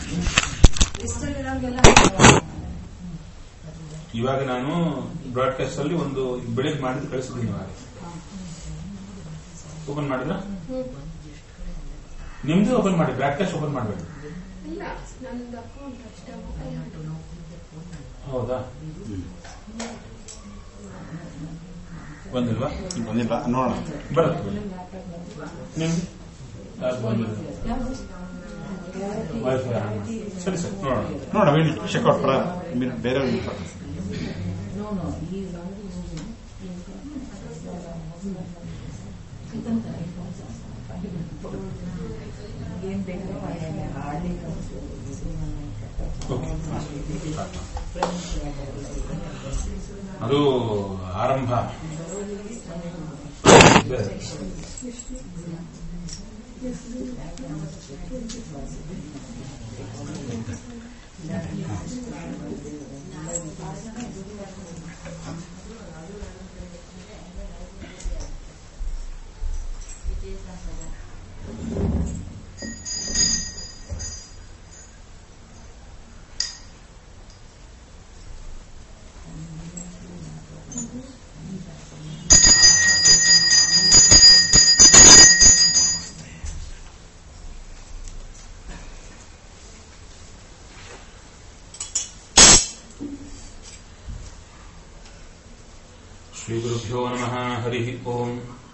ಇವಾಗ ನಾನು ಬ್ರಾಡ್ಕಾಸ್ಟ್ ಅಲ್ಲಿ ಒಂದು ಬೆಳಿಗ್ಗೆ ಮಾಡಿದ್ದು ಕಳಿಸಿದ್ದೀನಿ. ಇವಾಗ ಓಪನ್ ಮಾಡಿದ್ರ ನಿಮ್ದು ಓಪನ್ ಮಾಡಿ, ಬ್ರಾಡ್ಕಾಸ್ಟ್ ಓಪನ್ ಮಾಡಬೇಡಿ. ಹೌದಾ? ಬಂದಿಲ್ವಾ? ಬಂದಿಲ್ಲ, ನೋಡೋಣ. ಬರುತ್ತೆ ನಿಮ್ದು ಸರಿ ಸರಿ ನೋಡೋಣ. ಚೆಕ್ಔಟ್ ಬೇರೆ ಅದು ಆರಂಭ. ಶ್ರೀಗುರುಭ್ಯೋ ನಮಃ. ಹರಿ ಓಂ.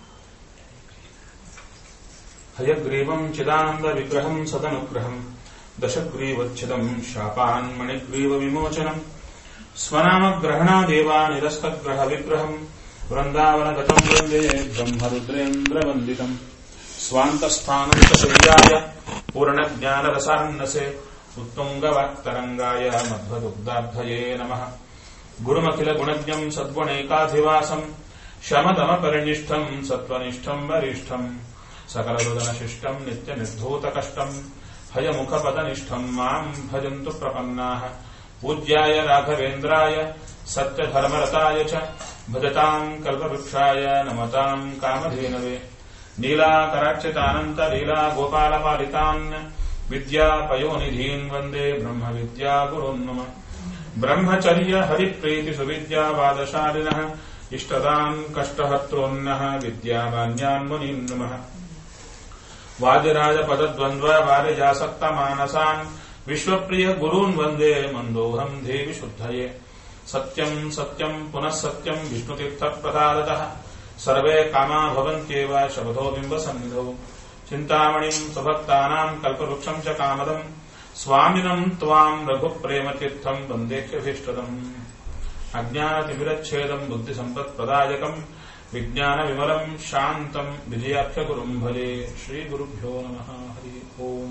ಹಯಗ್ರೀವಂ ಚಿದಾನಂದ ವಿಗ್ರಹಂ ಸದನುಗ್ರಹಂ ದಶಗ್ರೀವಚ್ಛಿದಂ ಶಾಪಾನ್ಮಣಿಗ್ರೀವ ವಿಮೋಚನಂ ಸ್ವನಾಮಗ್ರಹಣಾದೇವ ನಿರಸ್ತಗ್ರಹ ವಿಗ್ರಹಂ ವೃಂದಾವನಗತಂ ವಂದೇ ಬ್ರಹ್ಮರುದ್ರೇಂದ್ರ ವಂದಿತಂ ಸ್ವಾಂತಸ್ಥಾನಂ ಸೂರ್ಯಾಯ ಪೂರ್ಣಜ್ಞಾನರಸಾನ್ನಸೆ ಉತ್ತುಂಗವಾಕ್ತರಂಗಾಯ ಮಧ್ವದುಗ್ಧಾಬ್ಧಯೇ ನಮಃ. ಗುರುಮಖಿಲ ಗುಣಜ್ಞಂ ಸದ್ಗುಣೈಕಾಧಿವಾಸಂ ಶಮದಮಪರಿನಿಷ್ಠಂ ಸತ್ವನಿಷ್ಠಂ ವರಿಷ್ಠಂ ಸಕಲಹೃದನಶಿಷ್ಟಂ ನಿತ್ಯನಿರ್ಧೂತಕಷ್ಟಂ ಹಯಮುಖಪದನಿಷ್ಠಂ ಮಾಂ ಭಜಂತು ಪ್ರಪನ್ನಾಃ. ಪೂಜ್ಯಾಯ ರಾಘವೇಂದ್ರಾಯ ಸತ್ಯಧರ್ಮರತಾಯ ಚ ಭಜತಾಂ ಕಲ್ಪವೃಕ್ಷಾಯ ನಮತಾಂ ಕಾಮಧೇನವೇ. ನೀಲಾಕರಾರ್ಚಿತಾನಂತ ಲೀಲಾ ಗೋಪಾಲಪಾಲಿತಾನ್ ವಿದ್ಯಾಪಯೋನಿಧೀನ್ ವಂದೇ ಬ್ರಹ್ಮವಿದ್ಯಾ ಗುರುನ್ ನಮಃ. ಬ್ರಹ್ಮಚರ್ಯ ಹರಿಪ್ರೀತಿ ಸುವಿದ್ಯಾವಾದಶಾಲಿನಃ ಇಷ್ಟದಾನ್ ಕಷ್ಟಹರ್ತೃನ್ನಃ ವಿದ್ಯಾಮಾನ್ಯಾನ್ ಮುನೀನ್ ನಮಃ. ವಾದಿರಾಜ ಪದದ್ವಂದ್ವ ವಾರಿಜಾಸಕ್ತ ಮಾನಸಾನ್ ವಿಶ್ವಪ್ರಿಯ ಗುರೂನ್ ವಂದೇ ಮಂದೋಹಂ ದೇವಿ ಶುದ್ಧಯೇ. ಸತ್ಯಂ ಸತ್ಯಂ ಪುನಃ ಸತ್ಯಂ ವಿಷ್ಣುತೀರ್ಥ ಪ್ರಸಾದತಃ ಸರ್ವೇ ಕಾಮಾ ಭವಂತ್ಯೇವ ಶಬದೋ ಬಿಂಬ ಸನ್ನಿಧೌ. ಚಿಂತಾಮಣಿಂ ಸುಭಕ್ತಾನಾಂ ಕಲ್ಪವೃಕ್ಷಂ ಚ ಕಾಮದಂ ಸ್ವಾಮಿನಂ ತ್ವಾಂ ರಘುಪ್ರೇಮತೀರ್ಥಂ ವಂದೇಹ್ಯಭೀಷ್ಟದಂ. ಅಜ್ಞಾನತಿಮಿರಚ್ಛೇದಂ ಬುದ್ಧಿಸಂಪತ್ಪ್ರದಾಯಕಂ ವಿಜ್ಞಾನವಿಮಲಂ ಶಾಂತಂ ವಿಜಯಾಖ್ಯಗುರುಂ ಭಜೆ. ಶ್ರೀಗುರುಭ್ಯೋ ನಮಃ. ಹರಿ ಓಂ.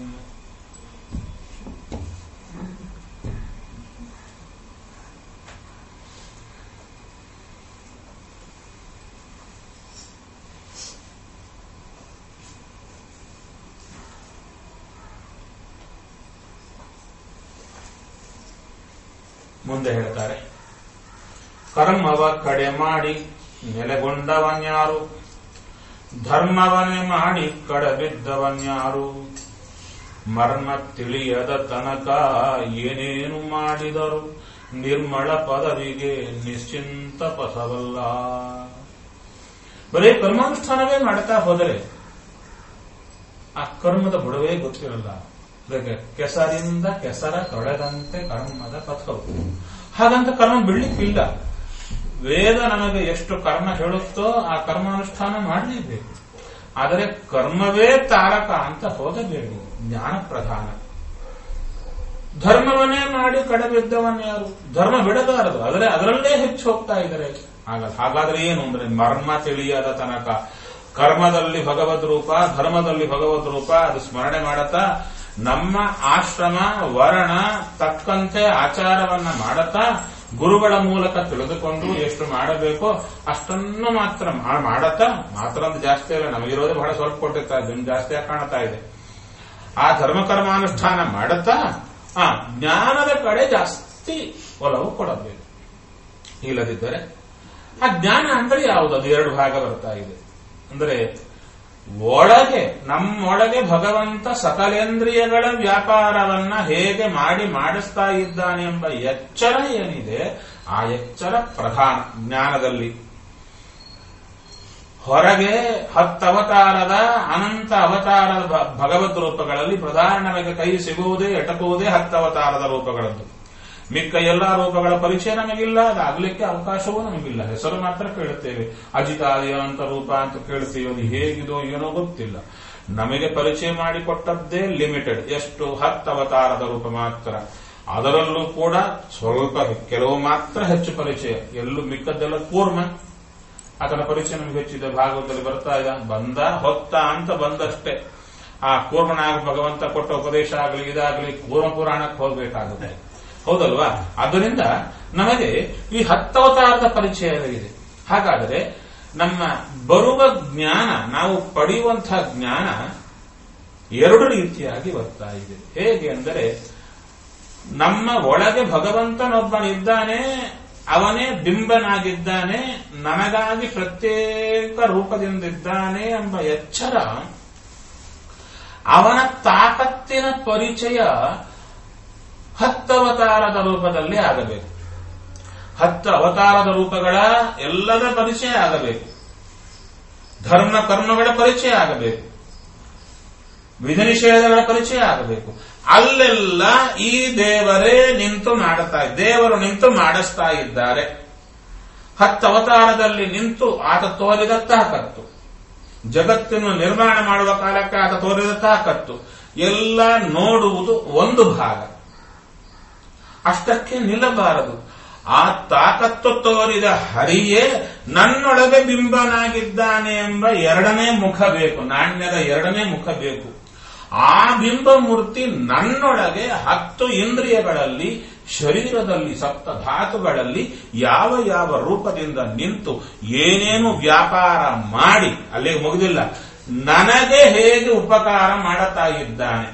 ಮುಂದೆ ಹೇಳ್ತಾರೆ, ಕರ್ಮವ ಕಡೆ ಮಾಡಿ ನೆಲೆಗೊಂಡವನ್ಯಾರು, ಧರ್ಮವನ್ನೇ ಮಾಡಿ ಕಡಬಿದ್ದವನ್ಯಾರು, ಮರ್ಮ ತಿಳಿಯದ ತನಕ ಏನೇನು ಮಾಡಿದರು ನಿರ್ಮಳ ಪದವಿಗೆ ನಿಶ್ಚಿಂತ ಪಥವಲ್ಲ. ಬರೀ ಕರ್ಮಾನುಷ್ಠಾನವೇ ಮಾಡ್ತಾ ಹೋದರೆ ಆ ಕರ್ಮದ ಬುಡವೇ ಗೊತ್ತಿರಲ್ಲ. ಅದಕ್ಕೆ ಕೆಸರಿಂದ ಕೆಸರ ತೊಳೆದಂತೆ ಕರ್ಮದ ಪಥವು. ಹಾಗಂತ ಕರ್ಮ ಬಿಡ್ಲಿಕ್ಕಿಲ್ಲ. ವೇದ ನಮಗೆ ಎಷ್ಟು ಕರ್ಮ ಹೇಳುತ್ತೋ ಆ ಕರ್ಮಾನುಷ್ಠಾನ ಮಾಡಲೇಬೇಕು. ಆದರೆ ಕರ್ಮವೇ ತಾರಕ ಅಂತ ಹೋಗಬೇಡಿ, ಜ್ಞಾನ ಪ್ರಧಾನ. ಧರ್ಮವನ್ನೇ ಮಾಡಿ ಕಡಬಿದ್ದವನ್ಯಾರು, ಧರ್ಮ ಬಿಡಬಾರದು, ಆದರೆ ಅದರಲ್ಲೇ ಹೆಚ್ಚು ಹೋಗ್ತಾ ಇದ್ದಾರೆ. ಹಾಗಾದ್ರೆ ಏನು ಅಂದ್ರೆ ಮರ್ಮ ತಿಳಿಯದ ತನಕ ಕರ್ಮದಲ್ಲಿ ಭಗವದ್ ರೂಪ, ಧರ್ಮದಲ್ಲಿ ಭಗವದ್ ರೂಪ ಅದು ಸ್ಮರಣೆ ಮಾಡತಾ ನಮ್ಮ ಆಶ್ರಮ ವರ್ಣ ತಕ್ಕಂತೆ ಆಚಾರವನ್ನ ಮಾಡತಾ ಗುರುಗಳ ಮೂಲಕ ತಿಳಿದುಕೊಂಡು ಎಷ್ಟು ಮಾಡಬೇಕೋ ಅಷ್ಟನ್ನು ಮಾತ್ರ ಮಾಡತಾ, ಮಾತ್ರ ಅಂತ ಜಾಸ್ತಿ ಅಲ್ಲ, ನಮಗಿರೋದೇ ಬಹಳ ಸ್ವಲ್ಪ ಕೊಟ್ಟಿರ್ತಾ ಇದ್ದು ಜಾಸ್ತಿ ಕಾಣ್ತಾ ಇದೆ. ಆ ಧರ್ಮಕರ್ಮಾನುಷ್ಠಾನ ಮಾಡತಾ ಆ ಜ್ಞಾನದ ಕಡೆ ಜಾಸ್ತಿ ಒಲವು ಕೊಡಬೇಕು. ಇಲ್ಲದಿದ್ದರೆ ಆ ಜ್ಞಾನ ಅಂದ್ರೆ ಯಾವುದು? ಅದು ಎರಡು ಭಾಗ ಬರ್ತಾ ಇದೆ. ಅಂದರೆ ನಮ್ಮೊಳಗೆ ಭಗವಂತ ಸಕಲೇಂದ್ರಿಯಗಳ ವ್ಯಾಪಾರವನ್ನ ಹೇಗೆ ಮಾಡಿಸ್ತಾ ಇದ್ದಾನೆ ಎಂಬ ಎಚ್ಚರ ಏನಿದೆ, ಆ ಎಚ್ಚರ ಪ್ರಧಾನ ಜ್ಞಾನದಲ್ಲಿ. ಹೊರಗೆ 10 ಅವತಾರದ ಅನಂತ ಅವತಾರದ ಭಗವದ್ ರೂಪಗಳಲ್ಲಿ ಪ್ರಧಾನ ನಮಗೆ ಕೈ ಸಿಗುವುದೇ ಎಟಕುವುದೇ 10 ಅವತಾರದ ರೂಪಗಳದ್ದು. ಮಿಕ್ಕ ಎಲ್ಲಾ ರೂಪಗಳ ಪರಿಚಯ ನಮಗಿಲ್ಲ, ಅದಾಗಲಿಕ್ಕೆ ಅವಕಾಶವೂ ನಮಗಿಲ್ಲ. ಹೆಸರು ಮಾತ್ರ ಕೇಳುತ್ತೇವೆ. ಅಜಿತಾದಿ ಅನಂತ ರೂಪ ಅಂತ ಕೇಳ್ತೀವಿ. ಅದು ಹೇಗಿದೋ ಏನೋ ಗೊತ್ತಿಲ್ಲ. ನಮಗೆ ಪರಿಚಯ ಮಾಡಿಕೊಟ್ಟದ್ದೇ ಲಿಮಿಟೆಡ್. ಎಷ್ಟು? 10 ಅವತಾರದ ರೂಪ ಮಾತ್ರ. ಅದರಲ್ಲೂ ಕೂಡ ಸ್ವಲ್ಪ ಕೆಲವು ಮಾತ್ರ ಹೆಚ್ಚು ಪರಿಚಯ. ಎಲ್ಲೂ ಮಿಕ್ಕದ್ದೆಲ್ಲ ಕೂರ್ಮ. ಆತನ ಪರಿಚಯ ನಮಗೆ ಹೆಚ್ಚಿದೆ. ಭಾಗವತದಲ್ಲಿ ಬರ್ತಾ ಇದ್ದ ಬಂದ ಹೊತ್ತ ಅಂತ ಬಂದಷ್ಟೇ. ಆ ಕೂರ್ಮನಾಗ ಭಗವಂತ ಕೊಟ್ಟ ಉಪದೇಶ ಆಗಲಿ ಇದಾಗಲಿ ಕೂರ್ಮ ಪುರಾಣಕ್ಕೆ ಹೋಗ್ಬೇಕಾಗುತ್ತೆ. ಹೌದಲ್ವಾ? ಆದ್ದರಿಂದ ನಮಗೆ ಈ 10 ಅವತಾರದ ಪರಿಚಯ ಇದೆ. ಹಾಗಾದರೆ ನಮ್ಮ ಬರುವ ಜ್ಞಾನ, ನಾವು ಪಡೆಯುವಂತಹ ಜ್ಞಾನ 2 ರೀತಿಯಾಗಿ ಬರ್ತಾ ಇದೆ. ಹೇಗೆ ಅಂದರೆ, ನಮ್ಮ ಒಳಗೆ ಭಗವಂತನೊಬ್ಬನಿದ್ದಾನೆ, ಅವನೇ ಬಿಂಬನಾಗಿದ್ದಾನೆ, ನನಗಾಗಿ ಪ್ರತ್ಯೇಕ ರೂಪದಿಂದಿದ್ದಾನೆ ಎಂಬ ಎಚ್ಚರ, ಅವನ ತಾಕತ್ತಿನ ಪರಿಚಯ 10 ಅವತಾರದ ರೂಪದಲ್ಲಿ ಆಗಬೇಕು. 10 ಅವತಾರದ ರೂಪಗಳ ಎಲ್ಲದ ಪರಿಚಯ ಆಗಬೇಕು. ಧರ್ಮ ಕರ್ಮಗಳ ಪರಿಚಯ ಆಗಬೇಕು. ವಿಧಿ ನಿಷೇಧಗಳ ಪರಿಚಯ ಆಗಬೇಕು. ಅಲ್ಲೆಲ್ಲ ಈ ದೇವರು ನಿಂತು ಮಾಡಿಸ್ತಾ ಇದ್ದಾರೆ. 10 ಅವತಾರದಲ್ಲಿ ನಿಂತು ಆತ ತೋರಿದ ತಾಕತ್ತು, ಜಗತ್ತನ್ನು ನಿರ್ಮಾಣ ಮಾಡುವ ಕಾಲಕ್ಕೆ ಆತ ತೋರಿದ ತಾಕತ್ತು ಎಲ್ಲ ನೋಡುವುದು ಒಂದು ಭಾಗ. ಅಷ್ಟಕ್ಕೆ ನಿಲ್ಲಬಾರದು. ಆ ತಾಕತ್ತು ತೋರಿದ ಹರಿಯೇ ನನ್ನೊಳಗೆ ಬಿಂಬನಾಗಿದ್ದಾನೆ ಎಂಬ 2ನೇ ಮುಖ ಬೇಕು. ನಾಣ್ಯದ 2ನೇ ಮುಖ ಬೇಕು. ಆ ಬಿಂಬ ಮೂರ್ತಿ ನನ್ನೊಳಗೆ 10 ಇಂದ್ರಿಯಗಳಲ್ಲಿ, ಶರೀರದಲ್ಲಿ, 7 ಧಾತುಗಳಲ್ಲಿ ಯಾವ ಯಾವ ರೂಪದಿಂದ ನಿಂತು ಏನೇನು ವ್ಯಾಪಾರ ಮಾಡಿ, ಅಲ್ಲಿಗೆ ಮುಗಿದಿಲ್ಲ, ನನಗೆ ಹೇಗೆ ಉಪಕಾರ ಮಾಡುತ್ತಾ ಇದ್ದಾನೆ.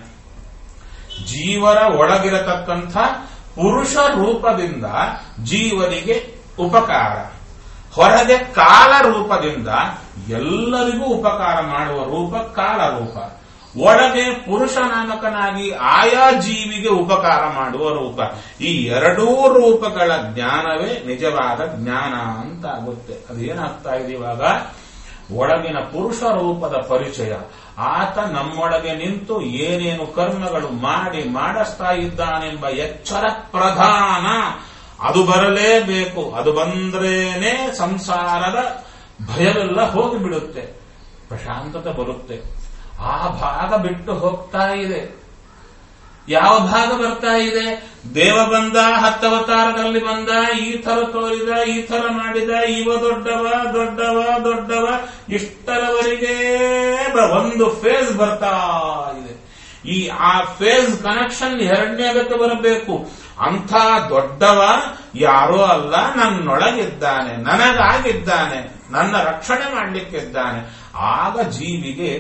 ಜೀವರ ಒಳಗಿರತಕ್ಕಂಥ ಪುರುಷ ರೂಪದಿಂದ ಜೀವರಿಗೆ ಉಪಕಾರ, ಹೊರಗೆ ಕಾಲ ರೂಪದಿಂದ ಎಲ್ಲರಿಗೂ ಉಪಕಾರ ಮಾಡುವ ರೂಪ ಕಾಲ ರೂಪ, ಒಳಗೆ ಪುರುಷ ನಾಮಕನಾಗಿ ಆಯಾ ಜೀವಿಗೆ ಉಪಕಾರ ಮಾಡುವ ರೂಪ. ಈ 2 ರೂಪಗಳ ಜ್ಞಾನವೇ ನಿಜವಾದ ಜ್ಞಾನ ಅಂತ ಆಗುತ್ತೆ. ಅದೇನಾಗ್ತಾ ಇದೆ ಇವಾಗ? ಒಳಗಿನ ಪುರುಷ ರೂಪದ ಪರಿಚಯ. ಆತ ನಮ್ಮೊಳಗೆ ನಿಂತು ಏನೇನು ಕರ್ಮಗಳು ಮಾಡಿಸ್ತಾ ಇದ್ದಾನೆಂಬ ಎಚ್ಚರ ಪ್ರಧಾನ. ಅದು ಬರಲೇಬೇಕು. ಅದು ಬಂದ್ರೇನೆ ಸಂಸಾರದ ಭಯವೆಲ್ಲ ಹೋಗಿಬಿಡುತ್ತೆ, ಪ್ರಶಾಂತತೆ ಬರುತ್ತೆ. ಆ ಭಾಗ ಬಿಟ್ಟು ಹೋಗ್ತಾ ಇದೆ. ಯಾವ ಭಾಗ ಬರ್ತಾ ಇದೆ? ದೇವ ಬಂದ, 10 ಅವತಾರದಲ್ಲಿ ಬಂದ, ಈ ತರ ತೋರಿದ, ಈ ತರ ಮಾಡಿದ, ಇವ ದೊಡ್ಡವ ಇಷ್ಟರವರೆಗೆ ಒಂದು ಫೇಸ್ ಬರ್ತಾ ಇದೆ. ಆ ಫೇಸ್ ಕನೆಕ್ಷನ್ 2ನೇದಕ್ಕೆ ಬರಬೇಕು. ಅಂಥ ದೊಡ್ಡವ ಯಾರೋ ಅಲ್ಲ, ನನ್ನೊಳಗಿದ್ದಾನೆ, ನನಗಾಗಿದ್ದಾನೆ, ನನ್ನ ರಕ್ಷಣೆ ಮಾಡಲಿಕ್ಕಿದ್ದಾನೆ. ಆಗ ಜೀವಿಗೆ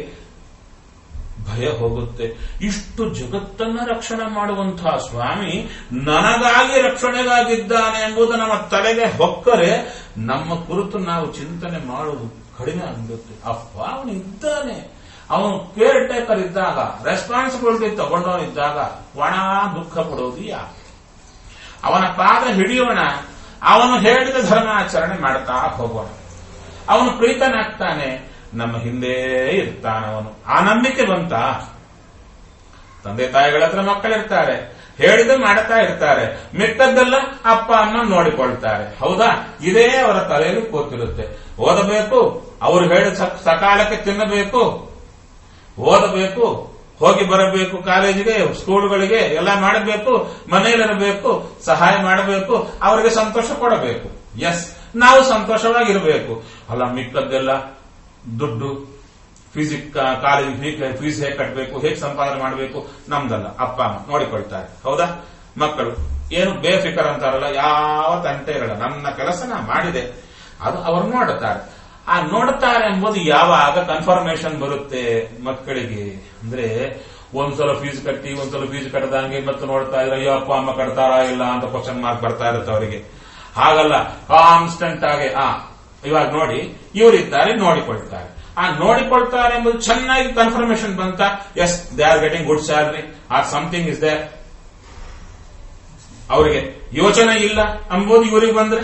ಭಯ ಹೋಗುತ್ತೆ. ಇಷ್ಟು ಜಗತ್ತನ್ನ ರಕ್ಷಣೆ ಮಾಡುವಂತಹ ಸ್ವಾಮಿ ನನಗಾಗಿ ರಕ್ಷಣೆಗಾಗಿದ್ದಾನೆ ಎಂಬುದು ನಮ್ಮ ತಲೆಗೆ ಹೊಕ್ಕರೆ ನಮ್ಮ ಕುರಿತು ನಾವು ಚಿಂತನೆ ಮಾಡುವುದು ಕಡಿಮೆ ಆಗುತ್ತೆ. ಅಪ್ಪ ಅವನು ಇದ್ದಾನೆ, ಅವನು ಕೇರ್ ಟೇಕರ್ ಇದ್ದಾಗ, ರೆಸ್ಪಾನ್ಸಿಬಿಲಿಟಿ ತಗೊಂಡವನಿದ್ದಾಗ ಒಣ ದುಃಖ ಪಡೋದು ಯಾಕೆ? ಅವನ ಪಾದ ಹಿಡಿಯೋಣ, ಅವನು ಹೇಳಿದ ಧರ್ಮಾಚರಣೆ ಮಾಡ್ತಾ ಹೋಗೋಣ. ಅವನು ಪ್ರೀತನಾಗ್ತಾನೆ, ನಮ್ಮ ಹಿಂದೆ ಇರ್ತಾನವನು. ಆ ನಂಬಿಕೆ ಬಂತ? ತಂದೆ ತಾಯಿಗಳ ಹತ್ರ ಮಕ್ಕಳಿರ್ತಾರೆ, ಹೇಳಿದ ಮಾಡ್ತಾ ಇರ್ತಾರೆ, ಮಿಕ್ಕದ್ದೆಲ್ಲ ಅಪ್ಪ ಅಮ್ಮ ನೋಡಿಕೊಳ್ತಾರೆ. ಹೌದಾ? ಇದೇ ಅವರ ತಲೆಯಲ್ಲಿ ಕೂತಿರುತ್ತೆ. ಓದಬೇಕು, ಅವರು ಹೇಳಿದ ಸಕಾಲಕ್ಕೆ ತಿನ್ನಬೇಕು, ಓದಬೇಕು, ಹೋಗಿ ಬರಬೇಕು, ಕಾಲೇಜಿಗೆ, ಸ್ಕೂಲ್ಗಳಿಗೆ ಎಲ್ಲ ಮಾಡಬೇಕು, ಮನೆಯಲ್ಲಿರಬೇಕು, ಸಹಾಯ ಮಾಡಬೇಕು, ಅವರಿಗೆ ಸಂತೋಷ ಕೊಡಬೇಕು. ಎಸ್, ನಾವು ಸಂತೋಷವಾಗಿರಬೇಕು. ಅಲ್ಲ, ಮಿಕ್ಕದ್ದೆಲ್ಲ ದುಡ್ಡು, ಕಾಲೇಜಿಗೆ ಫೀಸ್ ಹೇಗೆ ಕಟ್ಟಬೇಕು, ಹೇಗೆ ಸಂಪಾದನೆ ಮಾಡಬೇಕು, ನಮ್ದಲ್ಲ, ಅಪ್ಪ ಅಮ್ಮ ನೋಡಿಕೊಳ್ತಾರೆ. ಹೌದಾ? ಮಕ್ಕಳು ಏನು ಬೇಫಿಕರ್ ಅಂತಾರಲ್ಲ, ಯಾವ ತಂಟೆ ಇರಲ್ಲ, ನನ್ನ ಕೆಲಸ ನಾ ಮಾಡಿದೆ, ಅದು ಅವರು ನೋಡುತ್ತಾರೆ. ಆ ನೋಡುತ್ತಾರೆ ಎಂಬುದು ಯಾವಾಗ ಕನ್ಫರ್ಮೇಶನ್ ಬರುತ್ತೆ ಮಕ್ಕಳಿಗೆ ಅಂದ್ರೆ, ಒಂದ್ಸಲ ಫೀಸ್ ಕಟ್ಟಿ ಒಂದ್ಸಲ ಫೀಸ್ ಕಟ್ಟದಂಗೆ ಮತ್ತೆ ನೋಡ್ತಾ ಇದ್ರೆ ಅಯ್ಯೋ ಅಪ್ಪ ಅಮ್ಮ ಕಟ್ತಾರಾ ಇಲ್ಲ ಅಂತ ಕ್ವಶನ್ ಮಾರ್ಕ್ ಬರ್ತಾ ಇರುತ್ತೆ ಅವರಿಗೆ. ಹಾಗಲ್ಲ, ಕಾನ್ಸ್ಟೆಂಟ್ ಆಗಿ ಇವಾಗ ನೋಡಿ ಇವರಿದ್ದಾರೆ, ನೋಡಿಕೊಳ್ತಾರೆ. ಆ ನೋಡಿಕೊಳ್ತಾರೆ ಎಂಬುದು ಚೆನ್ನಾಗಿ ಕನ್ಫರ್ಮೇಶನ್ ಬಂತ, yes they are getting good salary or something is there, ಅವರಿಗೆ ಯೋಚನೆ ಇಲ್ಲ ಎಂಬುದು ಇವರಿಗೆ ಬಂದ್ರೆ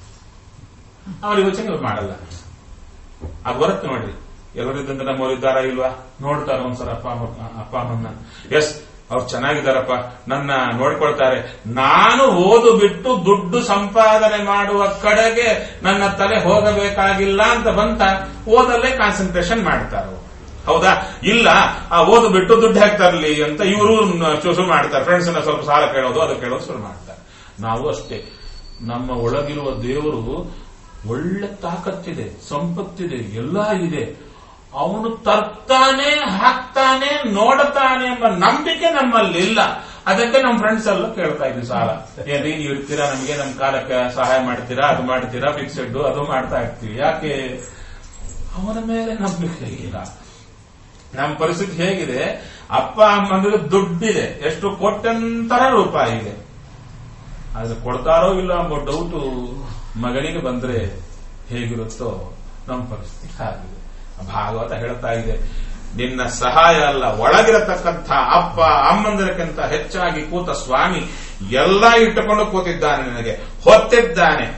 ಅವ್ರ ಯೋಚನೆ ಇವ್ರು ಮಾಡಲ್ಲ. ಅದು ಬರುತ್ತೆ ನೋಡ್ರಿ, ಎಲ್ಲರಿದ್ದಂತ ನಮ್ಮವರಿದ್ದಾರಾ ಇಲ್ವಾ ನೋಡ್ತಾರೆ ಒಂದ್ಸಲ ಅಪ್ಪ ಅಮ್ಮನ್ನ, ಎಸ್ ಅವ್ರು ಚೆನ್ನಾಗಿದ್ದಾರಪ್ಪ, ನನ್ನ ನೋಡ್ಕೊಳ್ತಾರೆ, ನಾನು ಓದು ಬಿಟ್ಟು ದುಡ್ಡು ಸಂಪಾದನೆ ಮಾಡುವ ಕಡೆಗೆ ನನ್ನ ತಲೆ ಹೋಗಬೇಕಾಗಿಲ್ಲ ಅಂತ ಬಂತ ಓದಲ್ಲೇ ಕಾನ್ಸಂಟ್ರೇಷನ್ ಮಾಡ್ತಾರೆ. ಹೌದಾ? ಇಲ್ಲ, ಆ ಓದು ಬಿಟ್ಟು ದುಡ್ಡು ಹಾಕ್ತಾರಲಿ ಅಂತ ಇವರು ಶುರು ಮಾಡ್ತಾರೆ, ಫ್ರೆಂಡ್ಸ್ ಸ್ವಲ್ಪ ಸಾಲ ಕೇಳೋದು ಅದು ಕೇಳೋದು ಶುರು ಮಾಡ್ತಾರೆ. ನಾವು ಅಷ್ಟೇ, ನಮ್ಮ ಒಳಗಿರುವ ದೇವರು ಒಳ್ಳೆ ತಾಕತ್ತಿದೆ, ಸಂಪತ್ತಿದೆ, ಎಲ್ಲ ಇದೆ, ಅವನು ತರ್ತಾನೆ, ಹಾಕ್ತಾನೆ, ನೋಡುತ್ತಾನೆ ಎಂಬ ನಂಬಿಕೆ ನಮ್ಮಲ್ಲಿ ಇಲ್ಲ. ಅದಕ್ಕೆ ನಮ್ಮ ಫ್ರೆಂಡ್ಸ್ ಎಲ್ಲ ಕೇಳ್ತಾ ಇದ್ವಿ ಸಾಲ, ಏನ್ರಿ ನೀವು ಇರ್ತೀರಾ, ನಮಗೆ ನಮ್ಮ ಕಾಲಕ್ಕೆ ಸಹಾಯ ಮಾಡ್ತೀರಾ, ಅದು ಮಾಡ್ತೀರಾ, ಫಿಕ್ಸೆಡ್ ಅದು ಮಾಡ್ತಾ ಇರ್ತೀವಿ. ಯಾಕೆ? ಅವನ ಮೇಲೆ ನಂಬಿಕೆ ಇಲ್ಲ. ನಮ್ಮ ಪರಿಸ್ಥಿತಿ ಹೇಗಿದೆ, ಅಪ್ಪ ಅಮ್ಮಂದ್ರೆ ದುಡ್ಡಿದೆ, ಎಷ್ಟು ಕೋಟ್ಯಂತರ ರೂಪಾಯಿ ಇದೆ, ಆದ್ರೆ ಕೊಡ್ತಾರೋ ಇಲ್ಲ ಎಂಬ ಡೌಟು ಮಗನಿಗೆ ಬಂದ್ರೆ ಹೇಗಿರುತ್ತೋ ನಮ್ಮ ಪರಿಸ್ಥಿತಿ ಆಗಿದೆ. ಭಾಗವತ ಹೇಳ್ತಾ ಇದೆ, ನಿನ್ನ ಸಹಾಯ ಅಲ್ಲ, ಒಳಗಿರತಕ್ಕಂಥ ಅಪ್ಪ ಅಮ್ಮಂದಿರಕ್ಕಿಂತ ಹೆಚ್ಚಾಗಿ ಕೂತ ಸ್ವಾಮಿ ಎಲ್ಲ ಇಟ್ಟುಕೊಂಡು ಕೂತಿದ್ದಾನೆ, ನಿನಗೆ ಹೊತ್ತಿದ್ದಾನೆ.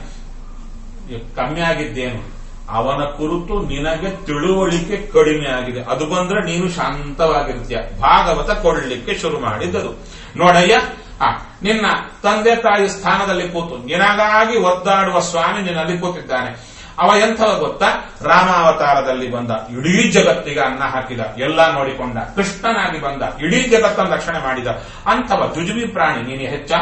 ಕಮ್ಮಿ ಆಗಿದ್ದೇನು? ಅವನ ಕುರಿತು ನಿನಗೆ ತಿಳುವಳಿಕೆ ಕಡಿಮೆ ಆಗಿದೆ. ಅದು ಬಂದ್ರೆ ನೀನು ಶಾಂತವಾಗಿರ್ತೀಯ. ಭಾಗವತ ಕೊಡ್ಲಿಕ್ಕೆ ಶುರು ಮಾಡಿದ್ದರು. ನೋಡಯ್ಯ, ನಿನ್ನ ತಂದೆ ತಾಯಿ ಸ್ಥಾನದಲ್ಲಿ ಕೂತು ನಿನಗಾಗಿ ಒದ್ದಾಡುವ ಸ್ವಾಮಿ ನಿನ್ನಲ್ಲಿ ಕೂತಿದ್ದಾನೆ. ಅವ ಎಂಥವ ಗೊತ್ತಾ? ರಾಮಾವತಾರದಲ್ಲಿ ಬಂದ, ಇಡೀ ಜಗತ್ತಿಗೆ ಅನ್ನ ಹಾಕಿದ, ಎಲ್ಲ ನೋಡಿಕೊಂಡ, ಕೃಷ್ಣನಾಗಿ ಬಂದ, ಇಡೀ ಜಗತ್ತನ್ನು ರಕ್ಷಣೆ ಮಾಡಿದ. ಅಂಥವ ಜುಜುಬಿ ಪ್ರಾಣಿ ನೀನು ಹೆಚ್ಚ?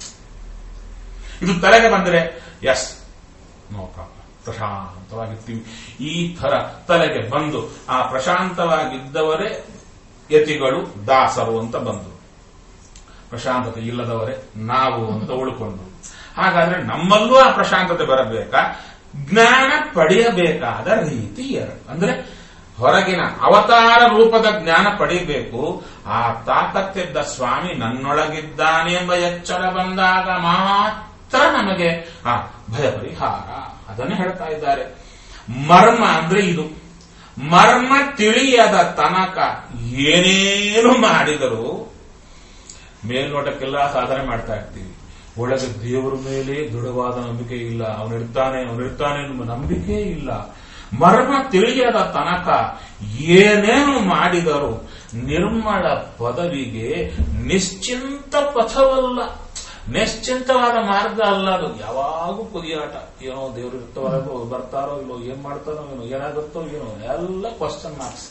ಇದು ತಲೆಗೆ ಬಂದರೆ ಎಸ್, ನೋ ಪ್ರಾಬ್ಲಮ್, ಪ್ರಶಾಂತವಾಗಿರ್ತೀವಿ. ಈ ತರ ತಲೆಗೆ ಬಂದು ಆ ಪ್ರಶಾಂತವಾಗಿದ್ದವರೇ ಯತಿಗಳು, ದಾಸರು ಅಂತ ಬಂದು, ಪ್ರಶಾಂತತೆ ಇಲ್ಲದವರೇ ನಾವು ಅಂತ ಉಳ್ಕೊಂಡು. ಹಾಗಾದ್ರೆ ನಮ್ಮಲ್ಲೂ ಆ ಪ್ರಶಾಂತತೆ ಬರಬೇಕಾ? ಜ್ಞಾನ ಪಡೆಯಬೇಕಾದ ರೀತಿ ಎರಡು. ಅಂದ್ರೆ ಹೊರಗಿನ ಅವತಾರ ರೂಪದ ಜ್ಞಾನ ಪಡೆಯಬೇಕು. ಆ ತಾಕತ್ತಿದ್ದ ಸ್ವಾಮಿ ನನ್ನೊಳಗಿದ್ದಾನೆ ಎಂಬ ಎಚ್ಚರ ಬಂದಾಗ ಮಾತ್ರ ನಮಗೆ ಭಯ ಪರಿಹಾರ. ಅದನ್ನೇ ಹೇಳ್ತಾ ಇದ್ದಾರೆ. ಮರ್ಮ ಅಂದ್ರೆ ಇದು. ಮರ್ಮ ತಿಳಿಯದ ತನಕ ಏನೇನು ಮಾಡಿದರೂ ಮೇಲ್ನೋಟಕ್ಕೆಲ್ಲ ಸಾಧನೆ ಮಾಡ್ತಾ ಇರ್ತೀವಿ, ಒಳಗೆ ದೇವರ ಮೇಲೆ ದೃಢವಾದ ನಂಬಿಕೆ ಇಲ್ಲ. ಅವನಿರ್ತಾನೆ ಎನ್ನುವ ನಂಬಿಕೆ ಇಲ್ಲ. ಮರ್ಮ ತಿಳಿಯದ ತನಕ ಏನೇನು ಮಾಡಿದರೂ ನಿರ್ಮಲ ಪದವಿಗೆ ನಿಶ್ಚಿಂತ ಪಥವಲ್ಲ, ನಿಶ್ಚಿಂತವಾದ ಮಾರ್ಗ ಅಲ್ಲ ಅದು. ಯಾವಾಗೂ ಕುದಿಯಾಟ, ಏನೋ ದೇವರು ಇರ್ತವರೆಗೂ ಬರ್ತಾರೋ ಇಲ್ಲೋ, ಏನ್ ಮಾಡ್ತಾರೋ ಏನೋ, ಏನಾಗುತ್ತೋ ಏನೋ, ಎಲ್ಲ ಕ್ವಶನ್ ಮಾರ್ಕ್ಸ್.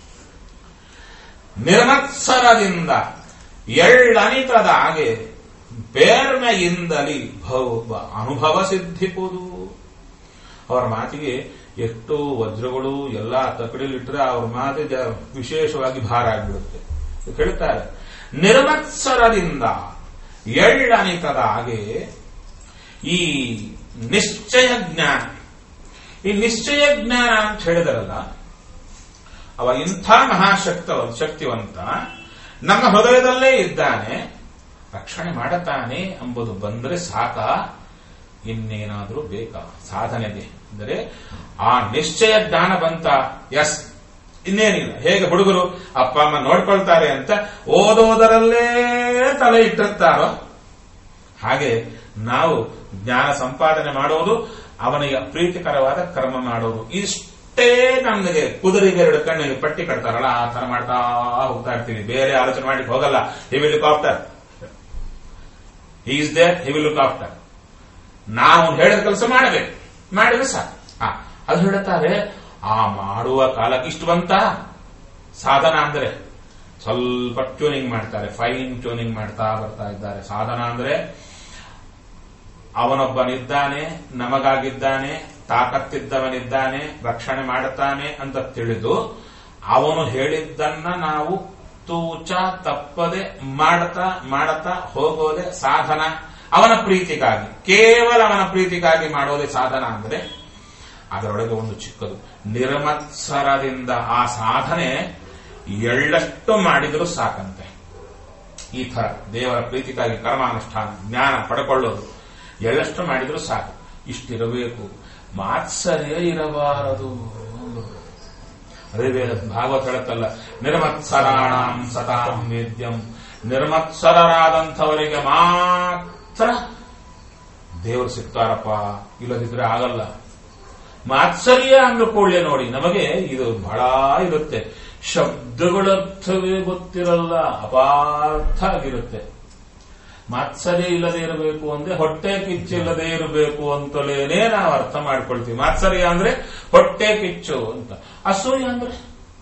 ನಿರ್ಮತ್ಸರದಿಂದ ಎಳ್ಳನಿತದ ಹಾಗೆ ಬೇರ್ಮೆಯಿಂದಲಿ ಅನುಭವ ಸಿದ್ಧಿಪುದು. ಅವರ ಮಾತಿಗೆ ಎಷ್ಟು ವಜ್ರಗಳು ಎಲ್ಲ ತಕಡಿಲಿಟ್ಟರೆ ಅವ್ರ ಮಾತಿಗೆ ವಿಶೇಷವಾಗಿ ಭಾರ ಆಗಿಬಿಡುತ್ತೆ. ಹೇಳ್ತಾರೆ, ನಿರ್ಮತ್ಸರದಿಂದ ಎಳ್ಳನಿತದ ಹಾಗೆ ಈ ನಿಶ್ಚಯ ಜ್ಞಾನ. ಈ ನಿಶ್ಚಯ ಜ್ಞಾನ ಅಂತ ಹೇಳಿದರಲ್ಲ, ಅವ ಇಂಥ ಶಕ್ತಿವಂತ ನಮ್ಮ ಹೃದಯದಲ್ಲೇ ಇದ್ದಾನೆ, ರಕ್ಷಣೆ ಮಾಡುತ್ತಾನೆ ಎಂಬುದು ಬಂದ್ರೆ ಸಾಕ, ಇನ್ನೇನಾದ್ರೂ ಬೇಕಾ ಸಾಧನೆಗೆ? ಅಂದರೆ ಆ ನಿಶ್ಚಯ ಜ್ಞಾನ ಬಂತ, ಎಸ್ ಇನ್ನೇನಿಲ್ಲ. ಹೇಗೆ ಹುಡುಗರು ಅಪ್ಪ ಅಮ್ಮ ನೋಡ್ಕೊಳ್ತಾರೆ ಅಂತ ಓದೋದರಲ್ಲೇ ತಲೆ ಇಟ್ಟಿರ್ತಾರೋ ಹಾಗೆ ನಾವು ಜ್ಞಾನ ಸಂಪಾದನೆ ಮಾಡೋದು, ಅವನಿಗೆ ಪ್ರೀತಿಕರವಾದ ಕರ್ಮ ಮಾಡೋದು, ಇಷ್ಟೇ ನಮಗೆ ಕುದುರೆಗೆ ಎರಡು ಕಣ್ಣಿಗೆ ಪಟ್ಟಿ ಕಟ್ತಾರಲ್ಲ ಆ ತರ ಮಾಡ್ತಾ ಹೋಗ್ತಾ ಇರ್ತೀವಿ. ಬೇರೆ ಆಲೋಚನೆ ಮಾಡಿ ಹೋಗಲ್ಲ. He will look after, he is there, he will look after. ನಾವು ಹೇಳಿದ ಕೆಲಸ ಮಾಡಬೇಕು, ಮಾಡಿದ್ರೆ ಸಾಕು. ಅದು ಹೇಳುತ್ತಾರೆ, ಆ ಮಾಡುವ ಕಾಲಕ್ಕೆ ಇಷ್ಟು ಬಂತ ಸಾಧನ ಅಂದ್ರೆ ಸ್ವಲ್ಪ ಟ್ಯೂನಿಂಗ್ ಮಾಡ್ತಾರೆ, ಫೈನ್ ಟ್ಯೂನಿಂಗ್ ಮಾಡ್ತಾ ಬರ್ತಾ ಇದ್ದಾರೆ. ಸಾಧನ ಅಂದ್ರೆ ಅವನೊಬ್ಬನಿದ್ದಾನೆ, ನಮಗಾಗಿದ್ದಾನೆ, ತಾಕತ್ತಿದ್ದವನಿದ್ದಾನೆ, ರಕ್ಷಣೆ ಮಾಡುತ್ತಾನೆ ಅಂತ ತಿಳಿದು ಅವನು ಹೇಳಿದ್ದನ್ನ ನಾವು ತೂಚ ತಪ್ಪದೆ ಮಾಡತಾ ಹೋಗೋದೆ ಸಾಧನ. ಅವನ ಪ್ರೀತಿಗಾಗಿ, ಕೇವಲ ಅವನ ಪ್ರೀತಿಗಾಗಿ ಮಾಡೋದೇ ಸಾಧನ ಅಂದ್ರೆ ಅದರೊಳಗೆ ಒಂದು ಚಿಕ್ಕದು ನಿರ್ಮತ್ಸರದಿಂದ ಆ ಸಾಧನೆ ಎಳ್ಳಷ್ಟು ಮಾಡಿದರೂ ಸಾಕಂತೆ. ಈ ತರ ದೇವರ ಪ್ರೀತಿಗಾಗಿ ಕರ್ಮಾನುಷ್ಠಾನ ಜ್ಞಾನ ಪಡ್ಕೊಳ್ಳೋದು ಎಳ್ಳಷ್ಟು ಮಾಡಿದರೂ ಸಾಕು. ಇಷ್ಟಿರಬೇಕು, ಮಾತ್ಸರ್ಯ ಇರಬಾರದು. ಅದೇ ಭಾಗವತ ಹೇಳುತ್ತಲ್ಲ, ನಿರ್ಮತ್ಸರಾಣಾಂ ಸತಾಂ ವೇದ್ಯಂ, ನಿರ್ಮತ್ಸರರಾದಂಥವರಿಗೆ ಮಾತ್ರ ದೇವರು ಸಿಗ್ತಾರಪ್ಪ, ಇಲ್ಲದಿದ್ರೆ ಆಗಲ್ಲ. ಮಾತ್ಸರ್ಯ ಅಂದುಕೊಳ್ಳೆ ನೋಡಿ, ನಮಗೆ ಇದು ಬಹಳ ಇರುತ್ತೆ, ಶಬ್ದಗಳರ್ಥವೇ ಗೊತ್ತಿರಲ್ಲ, ಅಪಾರ್ಥ ಆಗಿರುತ್ತೆ. ಮಾತ್ಸರ್ಯ ಇಲ್ಲದೆ ಇರಬೇಕು ಅಂದ್ರೆ ಹೊಟ್ಟೆ ಕಿಚ್ಚಿಲ್ಲದೆ ಇರಬೇಕು ಅಂತಲೇನೆ ನಾವು ಅರ್ಥ ಮಾಡ್ಕೊಳ್ತೀವಿ. ಮಾತ್ಸರ್ಯ ಅಂದ್ರೆ ಹೊಟ್ಟೆ ಕಿಚ್ಚು ಅಂತ. ಅಸೂಯ ಅಂದ್ರೆ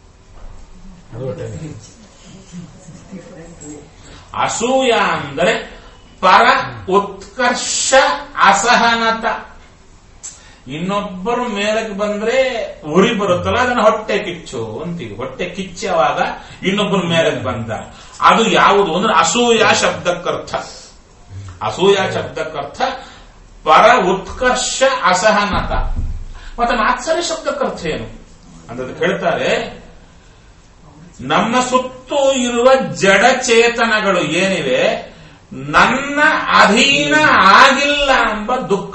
ಅಸೂಯ ಅಂದರೆ ಪರ ಉತ್ಕರ್ಷ ಅಸಹನತ. ಇನ್ನೊಬ್ಬರು ಮೇಲಕ್ಕೆ ಬಂದ್ರೆ ಉರಿ ಬರುತ್ತಲ್ಲ, ಅದನ್ನ ಹೊಟ್ಟೆ ಕಿಚ್ಚು ಅಂತೀವಿ. ಹೊಟ್ಟೆ ಕಿಚ್ಚವಾಗ ಇನ್ನೊಬ್ಬರು ಮೇಲಕ್ಕೆ ಬಂದ, ಅದು ಯಾವುದು ಅಂದ್ರೆ ಅಸೂಯ ಶಬ್ದಕ್ಕರ್ಥ. ಅಸೂಯ ಶಬ್ದಕ್ಕರ್ಥ ಪರ ಉತ್ಕರ್ಷ ಅಸಹನತ. ಮತ್ತೆ ಮಾತ್ಸರ್ಯ ಶಬ್ದಕ್ಕರ್ಥ ಏನು ಅಂತ ಹೇಳ್ತಾರೆ, ನಮ್ಮ ಸುತ್ತೂ ಇರುವ ಜಡಚೇತನಗಳು ಏನಿವೆ, ನನ್ನ ಅಧೀನ ಆಗಿಲ್ಲ ಎಂಬ ದುಃಖ.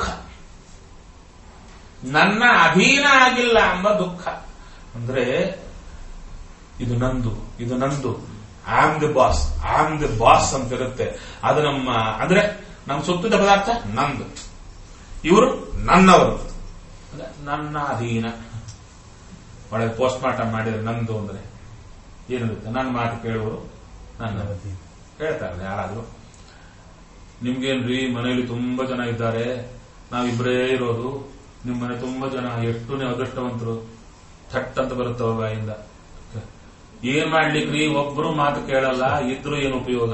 ನನ್ನ ಅಧೀನ ಆಗಿಲ್ಲ ಎಂಬ ದುಃಖ ಅಂದ್ರೆ ಇದು ನಂದು, ಇದು ನಂದು, I am the boss, I am the boss ಅಂತ ಇರುತ್ತೆ. ಅದು ನಮ್ಮ ಅಂದ್ರೆ ನಮ್ಮ ಸುತ್ತಿದ ಪದಾರ್ಥ ನಂದು, ಇವರು ನನ್ನವರು, ನನ್ನ ಅಧೀನ. ಒಳಗೆ ಪೋಸ್ಟ್ ಮಾರ್ಟಮ್ ಮಾಡಿದ್ರೆ ನಂದು ಅಂದ್ರೆ ಏನಿರುತ್ತೆ, ನನ್ನ ಮಾತು ಕೇಳುವರು ನನ್ನ ಹೇಳ್ತಾರೆ ಯಾರಾದ್ರೂ. ನಿಮ್ಗೇನ್ರಿ ಮನೆಯಲ್ಲಿ ತುಂಬಾ ಜನ ಇದ್ದಾರೆ, ನಾವಿಬ್ಬರೇ ಇರೋದು, ನಿಮ್ ಮನೆ ತುಂಬಾ ಜನ, ಎಷ್ಟು ನೀವು ಅದೃಷ್ಟವಂತರು, ಥಟ್ ಅಂತ ಬರುತ್ತೆ ಅವ್ರ ಬಾಯಿಂದ. ಏನ್ ಮಾಡ್ಲಿಕ್ರಿ, ಒಬ್ರು ಮಾತು ಕೇಳಲ್ಲ, ಇದ್ರು ಏನು ಉಪಯೋಗ?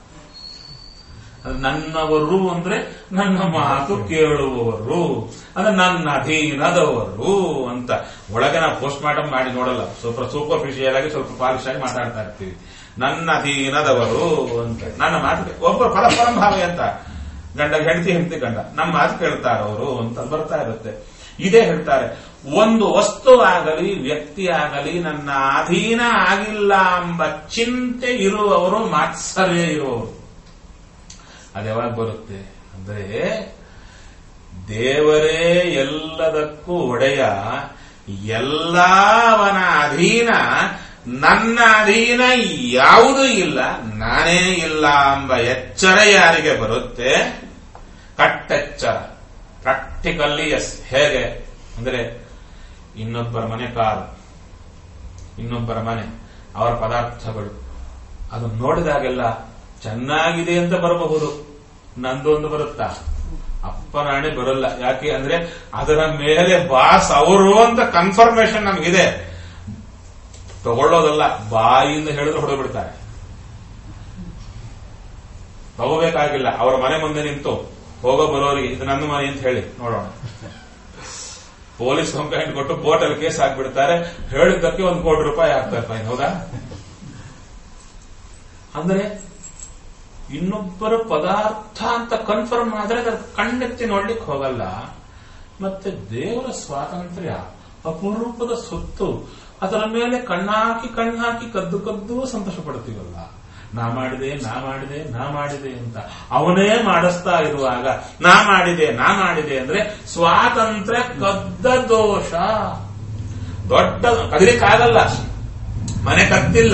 ನನ್ನವರು ಅಂದ್ರೆ ನನ್ನ ಮಾತು ಕೇಳುವವರು, ಅಂದ್ರೆ ನನ್ನ ಅಧೀನದವರು ಅಂತ. ಒಳಗೆ ನಾವು ಪೋಸ್ಟ್ ಮಾರ್ಟಮ್ ಮಾಡಿ ನೋಡಲ್ಲ, ಸ್ವಲ್ಪ ಸೂಪರ್ಫಿಷಿಯಲ್ ಆಗಿ ಸ್ವಲ್ಪ ಪಾಲಿಶ್ ಆಗಿ ಮಾತಾಡ್ತಾ ಇರ್ತೀವಿ. ನನ್ನ ಅಧೀನದವರು ಅಂತ, ನನ್ನ ಮಾತು ಒಬ್ಬರು ಪರಪರಂಭಾವಿ ಅಂತ, ಗಂಡ ಹೆಂಡತಿ, ಹೆಂಡತಿ ಗಂಡ, ನಮ್ಮ ಮಾತು ಕೇಳ್ತಾರವರು ಅಂತ ಬರ್ತಾ ಇರುತ್ತೆ. ಇದೇ ಹೇಳ್ತಾರೆ, ಒಂದು ವಸ್ತು ಆಗಲಿ ವ್ಯಕ್ತಿ ಆಗಲಿ ನನ್ನ ಅಧೀನ ಆಗಿಲ್ಲ ಎಂಬ ಚಿಂತೆ ಇರುವವರು ಮಾತ್ಸರ್ಯ ಇರುವವರು. ಅದ್ಯಾವಾಗ ಬರುತ್ತೆ ಅಂದ್ರೆ, ದೇವರೇ ಎಲ್ಲದಕ್ಕೂ ಒಡೆಯ, ಎಲ್ಲವನ ಅಧೀನ, ನನ್ನ ಅಧೀನ ಯಾವುದೂ ಇಲ್ಲ, ನಾನೇ ಇಲ್ಲ ಎಂಬ ಎಚ್ಚರ ಯಾರಿಗೆ ಬರುತ್ತೆ, ಕಟ್ಟೆಚ್ಚರ. Practically yes. ಹೇಗೆ ಅಂದ್ರೆ, ಇನ್ನೊಬ್ಬರ ಮನೆ ಕಾರು, ಇನ್ನೊಬ್ಬರ ಮನೆ, ಅವರ ಪದಾರ್ಥಗಳು, ಅದನ್ನು ನೋಡಿದಾಗೆಲ್ಲ ಚೆನ್ನಾಗಿದೆ ಅಂತ ಬರಬಹುದು, ನಂದೊಂದು ಬರುತ್ತಾ? ಅಪ್ಪನಾಣೆ ಬರಲ್ಲ. ಯಾಕೆ ಅಂದ್ರೆ ಅದರ ಮೇಲೆ ಬಾಸ್ ಅವರು ಅಂತ ಕನ್ಫರ್ಮೇಶನ್ ನಮಗಿದೆ. ತಗೊಳ್ಳೋದಲ್ಲ, ಬಾಯಿಯಿಂದ ಹೇಳಿದ್ರೆ ಹೊಡೆದ್ಬಿಡ್ತಾರೆ. ತಗೋಬೇಕಾಗಿಲ್ಲ, ಅವರ ಮನೆ ಮುಂದೆ ನಿಂತು ಹೋಗೋ ಬರೋರಿಗೆ ಇದು ನನ್ನ ಮನೆ ಅಂತ ಹೇಳಿ ನೋಡೋಣ. ಪೊಲೀಸ್ ಕಂಪ್ಲೇಂಟ್ ಕೊಟ್ಟು ಕೋರ್ಟಲ್ಲಿ ಕೇಸ್ ಹಾಕ್ಬಿಡ್ತಾರೆ, ಹೇಳಿದ್ದಕ್ಕೆ ₹1 ಕೋಟಿ ಆಗ್ತಾರೆ ಫೈನ್. ಹೌದಾ? ಅಂದ್ರೆ ಇನ್ನೊಬ್ಬರ ಪದಾರ್ಥ ಅಂತ ಕನ್ಫರ್ಮ್ ಆದ್ರೆ ಅದರ ಕಣ್ಣೆತ್ತಿ ನೋಡ್ಲಿಕ್ಕೆ ಹೋಗಲ್ಲ. ಮತ್ತೆ ದೇವರ ಸ್ವಾತಂತ್ರ್ಯ ಅಪರೂಪದ ಸೊತ್ತು, ಅದರ ಮೇಲೆ ಕಣ್ಣಾಕಿ ಕದ್ದು ಕದ್ದು ಸಂತೋಷ ಪಡ್ತೀವಲ್ಲ. ನಾ ಮಾಡಿದೆ ಅಂತ ಅವನೇ ಮಾಡಿಸ್ತಾ ಇರುವಾಗ ನಾ ಮಾಡಿದೆ ಅಂದ್ರೆ ಸ್ವಾತಂತ್ರ್ಯ ಕದ್ದ ದೋಷ. ದೊಡ್ಡ ಕದಲಿಕ್ಕಾಗಲ್ಲ. ಮನೆ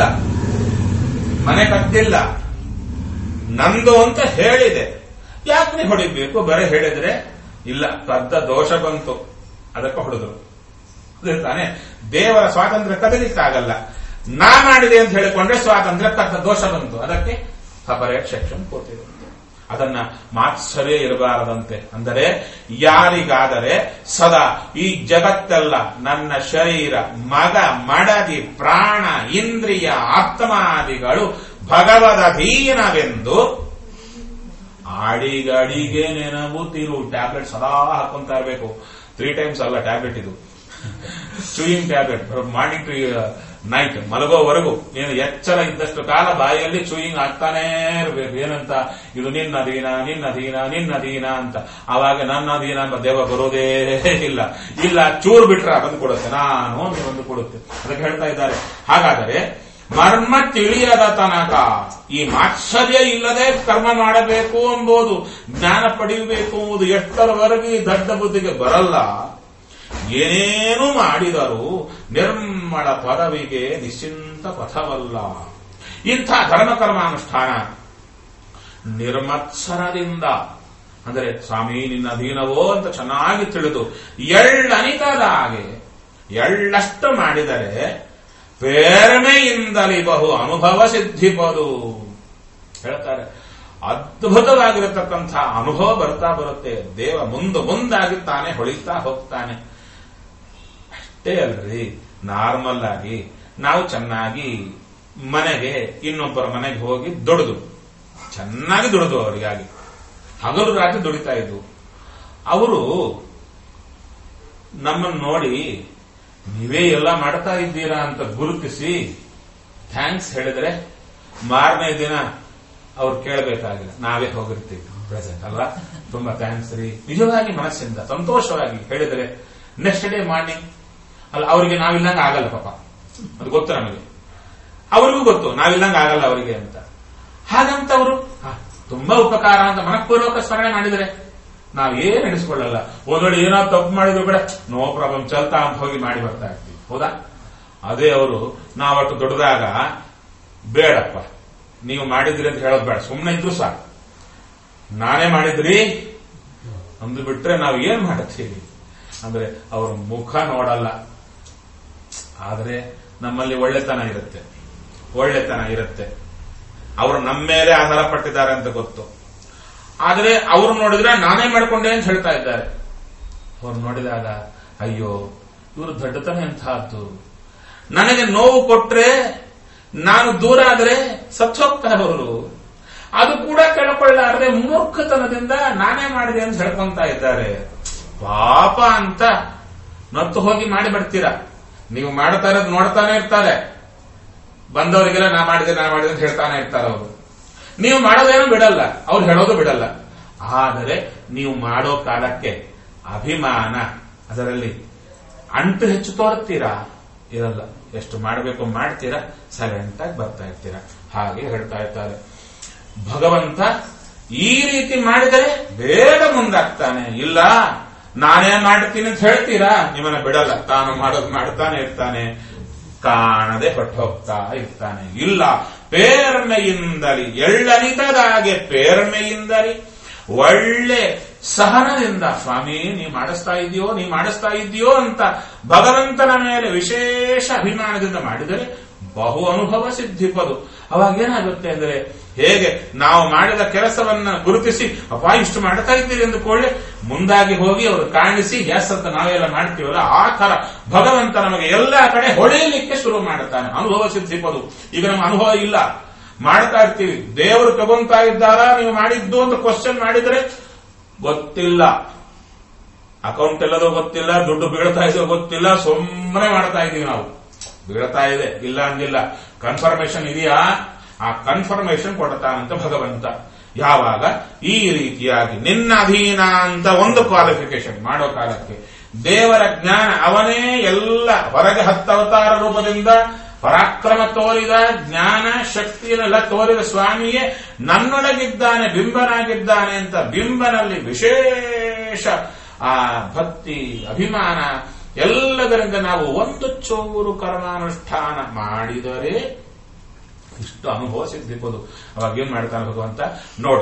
ಕದ್ದಿಲ್ಲ, ನಂದು ಅಂತ ಹೇಳಿದೆ, ಯಾಕೆ ನೀವು ಹೊಡಿಬೇಕು? ಬರೀ ಹೇಳಿದ್ರೆ ಇಲ್ಲ, ಕದ್ದ ದೋಷ ಬಂತು, ಅದಕ್ಕೆ ಹೊಡೆದ್ರು. ತಾನೆ ದೇವರ ಸ್ವಾತಂತ್ರ್ಯ ಕದಲಿಕ್ಕಾಗಲ್ಲ. ನಾ ಮಾಡಿದೆ ಅಂತ ಹೇಳಿಕೊಂಡ್ರೆ ಸ್ವಾತಂತ್ರ್ಯ ಕದ್ದ ದೋಷ ಬಂತು, ಅದಕ್ಕೆ ಸಪರೇಟ್ ಸೆಕ್ಷನ್ ಕೊಟ್ಟಿದೆ. ಅದನ್ನ ಮಾತ್ಸರ್ಯ ಇರಬಾರದಂತೆ. ಅಂದರೆ ಯಾರಿಗಾದರೆ ಸದಾ ಈ ಜಗತ್ತೆಲ್ಲ ನನ್ನ ಶರೀರ, ಮಗ, ಮಡದಿ, ಪ್ರಾಣ, ಇಂದ್ರಿಯ, ಆತ್ಮಾದಿಗಳು ಭಗವದಧೀನವೆಂದು ಆಡಿಗಡಿಗೆ ನೆನಗುತ್ತಿರು. ಟ್ಯಾಬ್ಲೆಟ್ ಸದಾ ಹಾಕೊಂತಾ ಇರಬೇಕು. 3 times ಅಲ್ಲ ಟ್ಯಾಬ್ಲೆಟ್ ಇದು, chewing tablet. Morning to night ಮಲಗೋವರೆಗೂ ಏನು ಎಚ್ಚರ ಇದ್ದಷ್ಟು ಕಾಲ ಬಾಯಲ್ಲಿ ಚೂಯಿಂಗ್ ಆಗ್ತಾನೇ ಇರಬೇಕು. ಏನಂತ? ಇದು ನಿನ್ನ ಅಧೀನ ಅಂತ. ಆವಾಗ ನನ್ನ ಅಧೀನ ಎಂಬ ದೇವ ಬರೋದೇ ಇಲ್ಲ. ಚೂರು ಬಿಟ್ರ ಬಂದು ಕೊಡುತ್ತೆ, ನಾನು ಬಂದು ಕೊಡುತ್ತೆ. ಅದಕ್ಕೆ ಹೇಳ್ತಾ ಇದ್ದಾರೆ. ಹಾಗಾದರೆ ಮರ್ಮ ತಿಳಿಯದ ತನಕ ಈ ಮಾತ್ಸರ್ಯ ಇಲ್ಲದೆ ಕರ್ಮ ಮಾಡಬೇಕು ಎಂಬುದು, ಜ್ಞಾನ ಪಡೆಯಬೇಕು ಎಂಬುದು ಎಷ್ಟರವರೆಗೆ ದಡ್ಡ ಬುದ್ಧಿಗೆ ಬರಲ್ಲ. ಏನೇನು ಮಾಡಿದರೂ ನಿರ್ಮಳ ಪದವಿಗೆ ನಿಶ್ಚಿಂತ ಪಥವಲ್ಲ. ಇಂಥ ಧರ್ಮಕರ್ಮಾನುಷ್ಠಾನ ನಿರ್ಮತ್ಸರದಿಂದ, ಅಂದರೆ ಸ್ವಾಮಿ ನಿನ್ನ ಅಧೀನವೋ ಅಂತ ಚೆನ್ನಾಗಿ ತಿಳಿದು ಎಳ್ಳನಿತದ ಹಾಗೆ ಎಳ್ಳಷ್ಟು ಮಾಡಿದರೆ ಪ್ರೇರಣೆಯಿಂದಲೇ ಬಹು ಅನುಭವ ಸಿದ್ಧಿಪದು ಹೇಳ್ತಾರೆ. ಅದ್ಭುತವಾಗಿರತಕ್ಕಂಥ ಅನುಭವ ಬರ್ತಾ ಬರುತ್ತೆ. ದೇವ ಮುಂದಾಗಿ ತಾನೇ ಹೊಳಿತಾ ಹೋಗ್ತಾನೆ. ಅಷ್ಟೇ ಅಲ್ರಿ, ನಾರ್ಮಲ್ ಆಗಿ ನಾವು ಚೆನ್ನಾಗಿ ಮನೆಗೆ ಇನ್ನೊಬ್ಬರ ಮನೆಗೆ ಹೋಗಿ ಚೆನ್ನಾಗಿ ದುಡಿದು ಅವರಿಗಾಗಿ ಹಗಲು ರಾತ್ರಿ ದುಡಿತಾ ಇದ್ವು. ಅವರು ನಮ್ಮನ್ನು ನೋಡಿ ನೀವೇ ಎಲ್ಲ ಮಾಡ್ತಾ ಇದ್ದೀರಾ ಅಂತ ಗುರುತಿಸಿ ಥ್ಯಾಂಕ್ಸ್ ಹೇಳಿದ್ರೆ ಮಾರನೇ ದಿನ ಅವ್ರು ಕೇಳಬೇಕಾಗಿಲ್ಲ, ನಾವೇ ಹೋಗಿರ್ತೀವಿ ಪ್ರೆಸೆಂಟ್ ಅಲ್ವಾ, ತುಂಬಾ ಥ್ಯಾಂಕ್ಸ್ ರೀ, ನಿಜವಾಗಿ ಮನಸ್ಸಿಂದ ಸಂತೋಷವಾಗಿ ಹೇಳಿದ್ರೆ ನೆಕ್ಸ್ಟ್ ಡೇ ಮಾರ್ನಿಂಗ್ ಅಲ್ಲ ಅವರಿಗೆ ನಾವಿಲ್ಲಂಗ ಆಗಲ್ಲ ಪಾಪ, ಅದು ಗೊತ್ತು ನಮಗೆ, ಅವ್ರಿಗೂ ಗೊತ್ತು ನಾವಿಲ್ಲಂಗ ಆಗಲ್ಲ ಅವರಿಗೆ ಅಂತ. ಹಾಗಂತ ಅವರು ತುಂಬಾ ಉಪಕಾರ ಅಂತ ಮನಪೂರ್ವಕ ಸ್ಮರಣೆ ಮಾಡಿದರೆ ನಾವೇನ್ ಎಣಿಸ್ಕೊಳ್ಳಲ್ಲ. ಒಂದೊಡೆ ಏನೋ ತಪ್ಪು ಮಾಡಿದ್ರು ಕೂಡ ನೋ ಪ್ರಾಬ್ಲಮ್ ಚಲ್ತಾ ಅಂತ ಹೋಗಿ ಮಾಡಿ ಬರ್ತಾ ಇರ್ತೀವಿ, ಹೌದಾ? ಅದೇ ಅವರು ನಾವಟ್ಟು ದೊಡ್ಡದಾಗ ಬೇಡಪ್ಪ ನೀವು ಮಾಡಿದ್ರಿ ಅಂತ ಹೇಳೋದು ಬೇಡ, ಸುಮ್ಮನೆ ಇದ್ರು ಸಾಕು, ನಾನೇ ಮಾಡಿದ್ರಿ ಅಂದು ಬಿಟ್ರೆ ನಾವು ಏನ್ ಮಾಡ್ತೀವಿ ಅಂದ್ರೆ ಅವ್ರ ಮುಖ ನೋಡಲ್ಲ. ಆದ್ರೆ ನಮ್ಮಲ್ಲಿ ಒಳ್ಳೆತನ ಇರುತ್ತೆ. ಅವರು ನಮ್ಮ ಮೇಲೆ ಆಧಾರ ಪಟ್ಟಿದ್ದಾರೆ ಅಂತ ಗೊತ್ತು. ಆದ್ರೆ ಅವರು ನೋಡಿದ್ರೆ ನಾನೇ ಮಾಡ್ಕೊಂಡೆ ಅಂತ ಹೇಳ್ತಾ ಇದ್ದಾರೆ. ಅವ್ರು ನೋಡಿದಾಗ ಅಯ್ಯೋ ಇವರು ದೊಡ್ಡತನ ಎಂತಹದ್ದು, ನನಗೆ ನೋವು ಕೊಟ್ರೆ ನಾನು ದೂರ ಆದ್ರೆ ಸತ್ತು ಹೋಗ್ತಾರೆ ಅವರು, ಅದು ಕೂಡ ಕೇಳ್ಕೊಳ್ಳಾರದೆ ಮೂರ್ಖತನದಿಂದ ನಾನೇ ಮಾಡಿದೆ ಅಂತ ಹೇಳ್ಕೊಂತ ಇದ್ದಾರೆ. ಪಾಪ ಅಂತ ನತ್ತು ಹೋಗಿ ಮಾಡಿ ಬಿಡ್ತೀರಾ. ನೀವು ಮಾಡ್ತಾ ಇರೋದು ನೋಡ್ತಾನೆ ಇರ್ತಾರೆ, ಬಂದವರಿಗೆಲ್ಲ ನಾ ಮಾಡಿದೆ ಅಂತ ಹೇಳ್ತಾನೆ ಇರ್ತಾರೆ ಅವರು. ನೀವು ಮಾಡೋದೇನು ಬಿಡಲ್ಲ, ಅವ್ರು ಹೇಳೋದು ಬಿಡಲ್ಲ. ಆದರೆ ನೀವು ಮಾಡೋ ಕಾಲಕ್ಕೆ ಅಭಿಮಾನ, ಅದರಲ್ಲಿ ಅಂಟು ಹೆಚ್ಚು ತೋರುತ್ತೀರಾ? ಇರಲ್ಲ. ಎಷ್ಟು ಮಾಡಬೇಕು ಮಾಡ್ತೀರಾ, ಸೈಲೆಂಟ್ ಆಗಿ ಬರ್ತಾ ಇರ್ತೀರಾ. ಹಾಗೆ ಹೇಳ್ತಾ ಇರ್ತಾರೆ ಭಗವಂತ. ಈ ರೀತಿ ಮಾಡಿದರೆ ಬೇಗ ಮುಂದಾಗ್ತಾನೆ. ಇಲ್ಲ ನಾನೇ ಮಾಡ್ತೀನಿ ಅಂತ ಹೇಳ್ತೀರಾ, ನಿಮ್ಮನ್ನ ಬಿಡಲ್ಲ. ತಾನು ಮಾಡೋದು ಮಾಡ್ತಾನೆ ಇರ್ತಾನೆ, ಕಾಣದೆ ಹೊಟ್ಟು ಹೋಗ್ತಾ ಇರ್ತಾನೆ. ಇಲ್ಲ, ಪ್ರೇರಣೆಯಿಂದಲೇ ಎಳ್ಳನಿತದಾಗೆ ಪ್ರೇರಣೆಯಿಂದಲೇ ಒಳ್ಳೆ ಸಹನದಿಂದ ಸ್ವಾಮಿ ನೀ ಮಾಡಿಸ್ತಾ ಇದೆಯೋ ಅಂತ ಭಗವಂತನ ಮೇಲೆ ವಿಶೇಷ ಅಭಿಮಾನದಿಂದ ಮಾಡಿದರೆ ಬಹು ಅನುಭವ ಸಿದ್ಧಿಪದು. ಅವಾಗೇನಾಗುತ್ತೆ ಅಂದ್ರೆ, ಹೇಗೆ ನಾವು ಮಾಡಿದ ಕೆಲಸವನ್ನ ಗುರುತಿಸಿ ಅಪ್ಪ ಇಷ್ಟು ಮಾಡ್ತಾ ಇದ್ದೀರಿ ಎಂದುಕೊಳ್ಳಿ ಮುಂದಾಗಿ ಹೋಗಿ ಅವರು ಕಾಣಿಸಿ ಎಸ್ ಅಂತ ನಾವೆಲ್ಲ ಮಾಡ್ತೀವಲ್ಲ, ಆ ತರ ಭಗವಂತ ನಮಗೆ ಎಲ್ಲಾ ಕಡೆ ಹೊಳೆಯಲಿಕ್ಕೆ ಶುರು ಮಾಡುತ್ತಾನೆ. ಅನುಭವ ಸಿದ್ಧಿಪದು. ಈಗ ನಮ್ಮ ಅನುಭವ ಇಲ್ಲ, ಮಾಡ್ತಾ ಇರ್ತೀವಿ. ದೇವರು ತಗೊಂತಾ ಇದ್ದಾರಾ ನೀವು ಮಾಡಿದ್ದು ಅಂತ ಕ್ವಶನ್ ಮಾಡಿದ್ರೆ ಗೊತ್ತಿಲ್ಲ, ಅಕೌಂಟ್ ಎಲ್ಲದೋ ಗೊತ್ತಿಲ್ಲ, ದುಡ್ಡು ಬೀಳ್ತಾ ಇದೆಯೋ ಗೊತ್ತಿಲ್ಲ, ಸುಮ್ಮನೆ ಮಾಡ್ತಾ ಇದೀವಿ ನಾವು. ಬೀಳ್ತಾ ಇದೆ ಇಲ್ಲ ಅಂದಿಲ್ಲ, ಕನ್ಫರ್ಮೇಶನ್ ಇದೆಯಾ? ಆ ಕನ್ಫರ್ಮೇಶನ್ ಕೊಡ್ತಾನಂತ ಭಗವಂತ. ಯಾವಾಗ ಈ ರೀತಿಯಾಗಿ ನಿನ್ನ ಅಧೀನ ಅಂತ ಒಂದು ಕ್ವಾಲಿಫಿಕೇಶನ್ ಮಾಡೋ ಕಾಲಕ್ಕೆ ದೇವರ ಜ್ಞಾನ ಅವನೇ ಎಲ್ಲ ಹೊರಗೆ 10 ಅವತಾರ ರೂಪದಿಂದ ಪರಾಕ್ರಮ ತೋರಿದ, ಜ್ಞಾನ ಶಕ್ತಿಯನ್ನೆಲ್ಲ ತೋರಿದ ಸ್ವಾಮಿಯೇ ನನ್ನೊಳಗಿದ್ದಾನೆ, ಬಿಂಬನಾಗಿದ್ದಾನೆ ಅಂತ ಬಿಂಬನಲ್ಲಿ ವಿಶೇಷ ಆ ಭಕ್ತಿ ಅಭಿಮಾನ ಎಲ್ಲದರಿಂದ ನಾವು ಒಂದು ಚೂರು ಕರ್ಮಾನುಷ್ಠಾನ ಮಾಡಿದರೆ ಇಷ್ಟು ಅನುಭವ ಸಿದ್ಧಿಪದು. ಅವಾಗ ಏನ್ ಮಾಡ್ತಾನೆ ಭಗವಂತ, ನೋಡು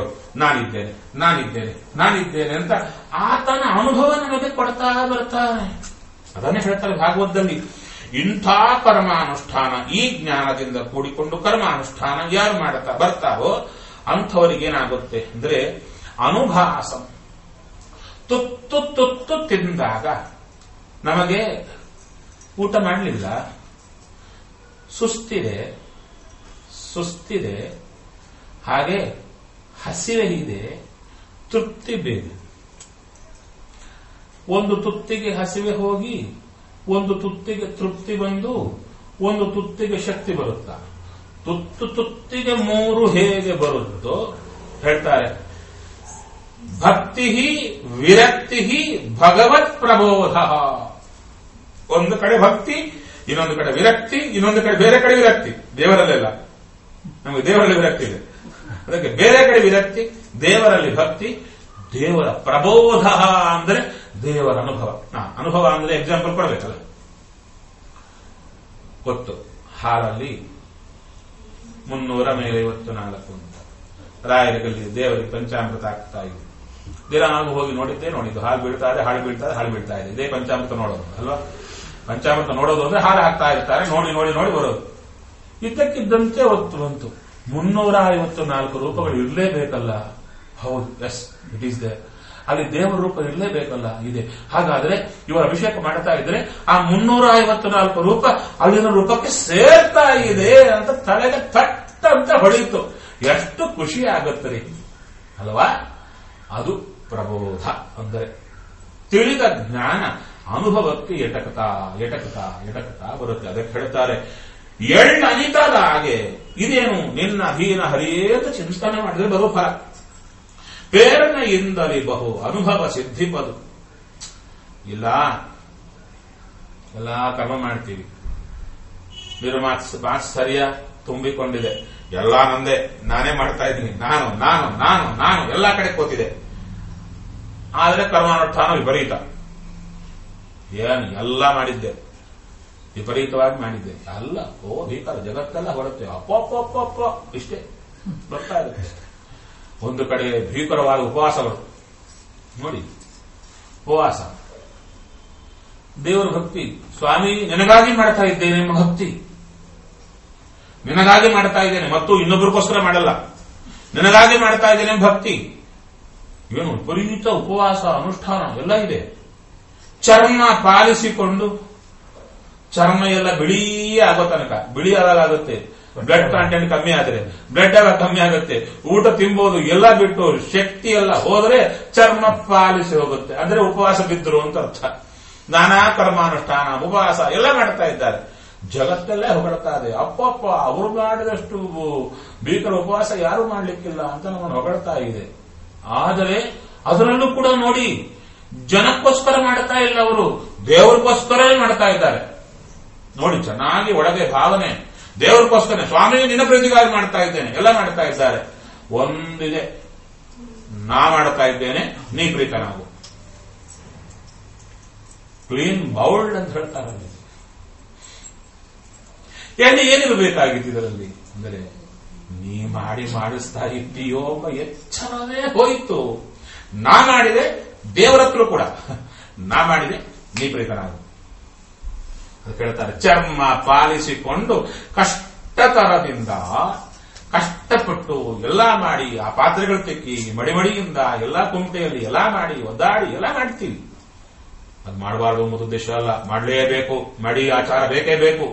ನಾನಿದ್ದೇನೆ ಅಂತ ಆತನ ಅನುಭವ ನಮಗೆ ಕೊಡ್ತಾ ಬರ್ತಾನೆ. ಅದನ್ನೇ ಹೇಳ್ತಾರೆ ಭಾಗವತದಲ್ಲಿ, ಇಂಥ ಕರ್ಮಾನುಷ್ಠಾನ, ಈ ಜ್ಞಾನದಿಂದ ಕೂಡಿಕೊಂಡು ಕರ್ಮಾನುಷ್ಠಾನ ಯಾರು ಮಾಡ್ತಾ ಬರ್ತಾರೋ ಅಂಥವರಿಗೇನಾಗುತ್ತೆ ಅಂದ್ರೆ ಅನುಭಾಸ. ತುತ್ತು ತಿಂದಾಗ ನಮಗೆ ಊಟ ಮಾಡಲಿಲ್ಲ, ಸುಸ್ತಿದೆ, ಹಾಗೆ ಹಸಿವೆ ಇದೆ, ತೃಪ್ತಿ ಬೇಕು. ಒಂದು ತುತ್ತಿಗೆ ಹಸಿವೆ ಹೋಗಿ ಒಂದು ತುತ್ತಿಗೆ ತೃಪ್ತಿ ಬಂದು ಒಂದು ತುತ್ತಿಗೆ ಶಕ್ತಿ ಬರುತ್ತಾ? ತುತ್ತಿಗೆ 3 ಹೇಗೆ ಬರುತ್ತೋ ಹೇಳ್ತಾರೆ. ಭಕ್ತಿ ವಿರಕ್ತಿ ಭಗವತ್ ಪ್ರಬೋಧ. ಒಂದು ಕಡೆ ಭಕ್ತಿ, ಇನ್ನೊಂದು ಕಡೆ ವಿರಕ್ತಿ, ಇನ್ನೊಂದು ಕಡೆ ಬೇರೆ ಕಡೆ ವಿರಕ್ತಿ. ದೇವರಲ್ಲೆಲ್ಲ ನಮಗೆ ದೇವರಲ್ಲಿ ವಿರಕ್ತಿ ಇದೆ, ಅದಕ್ಕೆ ಬೇರೆ ಕಡೆ ವಿರಕ್ತಿ, ದೇವರಲ್ಲಿ ಭಕ್ತಿ. ದೇವರ ಪ್ರಬೋಧ ಅಂದ್ರೆ ದೇವರ ಅನುಭವ. ಅನುಭವ ಅಂದ್ರೆ ಎಕ್ಸಾಂಪಲ್ ಕೊಡಬೇಕಲ್ಲ. ಗೊತ್ತು, ಹಾಲಲ್ಲಿ 354 ಅಂತ ರಾಯರಿಗಲ್ಲಿ ದೇವರಿಗೆ ಪಂಚಾಮೃತ ಆಗ್ತಾ ಇದೆ. ದಿನ ನಾನು ಹೋಗಿ ನೋಡಿದ್ದು ಹಾಲು ಬೀಳ್ತಾ ಇದೆ, ಹಾಳು ಬೀಳ್ತಾ ಇದೆ. ಇದೇ ಪಂಚಾಮೃತ ನೋಡೋದು ಅಲ್ವಾ? ಪಂಚಾಮೃತ ನೋಡೋದು ಅಂದ್ರೆ ಹಾಲು ಹಾಕ್ತಾ ಇರ್ತಾರೆ, ನೋಡಿ ಬರೋದು. ಇದ್ದಕ್ಕಿದ್ದಂತೆ ಒತ್ತು ಬಂತು 354 ರೂಪಗಳು ಇರಲೇಬೇಕಲ್ಲ. ಹೌದು, ಎಸ್, ಇಟ್ ಈಸ್ ದೇ. ಅಲ್ಲಿ ದೇವರ ರೂಪ ಇರಲೇಬೇಕಲ್ಲ, ಇದೆ. ಹಾಗಾದ್ರೆ ಇವರ ಅಭಿಷೇಕ ಮಾಡ್ತಾ ಇದ್ರೆ ಆ 354 ರೂಪ ಅಲ್ಲಿನ ರೂಪಕ್ಕೆ ಸೇರ್ತಾ ಇದೆ ಅಂತ ತಲೆಗೆ ತಟ್ಟಂತ ಹೊಳೆಯಿತು. ಎಷ್ಟು ಖುಷಿ ಆಗತ್ತರಿ ಅಲ್ವಾ? ಅದು ಪ್ರಬೋಧ ಅಂದರೆ ತಿಳಿದ ಜ್ಞಾನ ಅನುಭವಕ್ಕೆ ಎಟಕತಾ ಬರುತ್ತೆ. ಅದಕ್ಕೆ ಹೇಳ್ತಾರೆ, ಎಳ್ಳನಿತದ ಹಾಗೆ ಇದೇನು ನಿನ್ನ ಅಧೀನ ಹರಿಯೇತ ಚಿಂತನೆ ಮಾಡಿದ್ರೆ ಬರೋ ಫಲ. ಪ್ರೇರಣೆಯಿಂದಲೇ ಬಹು ಅನುಭವ ಸಿದ್ಧಿಪದು. ಇಲ್ಲ ಎಲ್ಲ ಕರ್ಮ ಮಾಡ್ತೀವಿ, మీరు ಮಾರ್ಕ್ಸ್ ಸರಿಯ ತುಂಬಿಕೊಂಡಿದೆ, ಎಲ್ಲ ನಂದೇ, ನಾನೇ ಮಾಡ್ತಾ ಇದ್ದೀನಿ, ನಾನು ಎಲ್ಲಾ ಕಡೆ ಕೂತಿದೆ. ಆದ್ರೆ ಕರ್ಮಾನುಷ್ಠಾನ ವಿಪರೀತ. ಏನು ಎಲ್ಲ ಮಾಡಿದ್ದೆ, ವಿಪರೀತವಾಗಿ ಮಾಡಿದ್ದೆ ಅಲ್ಲ. ಭೀಕರ ಜಗತ್ತೆಲ್ಲ ಹೊರತೆ ಅಪ್ಪ ಇಷ್ಟೇ ಬರ್ತಾ ಇರುತ್ತೆ. ಒಂದು ಕಡೆ ಭೀಕರವಾದ ಉಪವಾಸಗಳು ನೋಡಿ, ಉಪವಾಸ ದೇವರ ಭಕ್ತಿ. ಸ್ವಾಮಿ ನಿನಗಾಗಿ ಮಾಡ್ತಾ ಇದ್ದೇನೆ ಎಂಬ ಭಕ್ತಿ, ನಿನಗಾಗಿ ಮಾಡ್ತಾ ಇದ್ದೇನೆ ಮತ್ತು ಇನ್ನೊಬ್ಬರಿಗೋಸ್ಕರ ಮಾಡಲ್ಲ, ನಿನಗಾಗಿ ಮಾಡ್ತಾ ಇದ್ದೇನೆ ಎಂಬ ಭಕ್ತಿ. ಏನು ವಿಪರೀತ ಉಪವಾಸ ಅನುಷ್ಠಾನ ಎಲ್ಲ ಇದೆ. ಚರ್ಮ ಪಾಲಿಸಿಕೊಂಡು, ಚರ್ಮ ಎಲ್ಲ ಬಿಳಿ ಆಗೋ ತನಕ, ಬಿಳಿ ಆಗುತ್ತೆ. ಬ್ಲಡ್ ಕಾಂಟೆಂಟ್ ಕಮ್ಮಿ ಆದ್ರೆ ಬ್ಲಡ್ ಎಲ್ಲ ಕಮ್ಮಿ ಆಗುತ್ತೆ. ಊಟ ತಿಂಬೋದು ಎಲ್ಲ ಬಿಟ್ಟು ಶಕ್ತಿ ಎಲ್ಲ ಹೋದ್ರೆ ಚರ್ಮ ಪಾಲಿಸಿ ಹೋಗುತ್ತೆ. ಅಂದ್ರೆ ಉಪವಾಸ ಬಿದ್ದರು ಅಂತ ಅರ್ಥ. ನಾನಾ ಕರ್ಮಾನುಷ್ಠಾನ ಉಪವಾಸ ಎಲ್ಲ ಮಾಡ್ತಾ ಇದ್ದಾರೆ. ಜಗತ್ತಲ್ಲೇ ಹೊಗಳ್ತಾ ಇದೆ, ಅಪ್ಪಪ್ಪ ಅವರು ಮಾಡಿದಷ್ಟು ಭೀಕರ ಉಪವಾಸ ಯಾರು ಮಾಡ್ಲಿಕ್ಕಿಲ್ಲ ಅಂತ ನಮ್ಮನ್ನು ಹೊಗಳ್ತಾ ಇದೆ. ಆದರೆ ಅದರಲ್ಲೂ ಕೂಡ ನೋಡಿ, ಜನಕ್ಕೋಸ್ಕರ ಮಾಡ್ತಾ ಇಲ್ಲ, ಅವರು ದೇವರಿಗೋಸ್ಕರವೇ ಮಾಡ್ತಾ ಇದ್ದಾರೆ. ನೋಡಿ ಚೆನ್ನಾಗಿ ಒಳಗೆ ಭಾವನೆ, ದೇವರಿಗೋಸ್ಕರ, ಸ್ವಾಮಿ ನಿನ್ನ ಪ್ರೀತಿಗಾಗಿ ಮಾಡ್ತಾ ಇದ್ದೇನೆ, ಎಲ್ಲ ಮಾಡ್ತಾ ಇದ್ದಾರೆ. ಒಂದಿದೆ, ನಾ ಮಾಡ್ತಾ ಇದ್ದೇನೆ, ನೀ ಪ್ರೀತನಾಗು. ಕ್ಲೀನ್ ಬೌಲ್ಡ್ ಅಂತ ಹೇಳ್ತಾರಲ್ಲಿ. ಏನಿರಬೇಕಾಗಿತ್ತು ಇದರಲ್ಲಿ ಅಂದರೆ, ನೀ ಮಾಡಿಸ್ತಾ ಇದ್ದೀಯೋ ಎಂಬ ಎಚ್ಚರವೇ ಹೋಯಿತು. ನಾ ಮಾಡಿದೆ, ದೇವರ ಹತ್ರ ಕೂಡ ನಾ ಮಾಡಿದೆ, ನೀ ಪ್ರೀತನಾಗು. ಹೇಳ್ತಾರೆ, ಚರ್ಮ ಪಾಲಿಸಿಕೊಂಡು ಕಷ್ಟತರದಿಂದ ಕಷ್ಟಪಟ್ಟು ಎಲ್ಲ ಮಾಡಿ, ಆ ಪಾತ್ರೆಗಳು ತೆಕ್ಕಿ ಮಡಿಮಡಿಯಿಂದ ಎಲ್ಲ ಕುಮಟೆಯಲ್ಲಿ ಎಲ್ಲ ಮಾಡಿ ಒದ್ದಾಡಿ ಎಲ್ಲ ಮಾಡ್ತೀವಿ. ಅದು ಮಾಡಬಾರ್ದು ಎಂಬುದು ಉದ್ದೇಶ ಅಲ್ಲ, ಮಾಡಲೇಬೇಕು, ಮಡಿ ಆಚಾರ ಬೇಕೇ ಬೇಕು.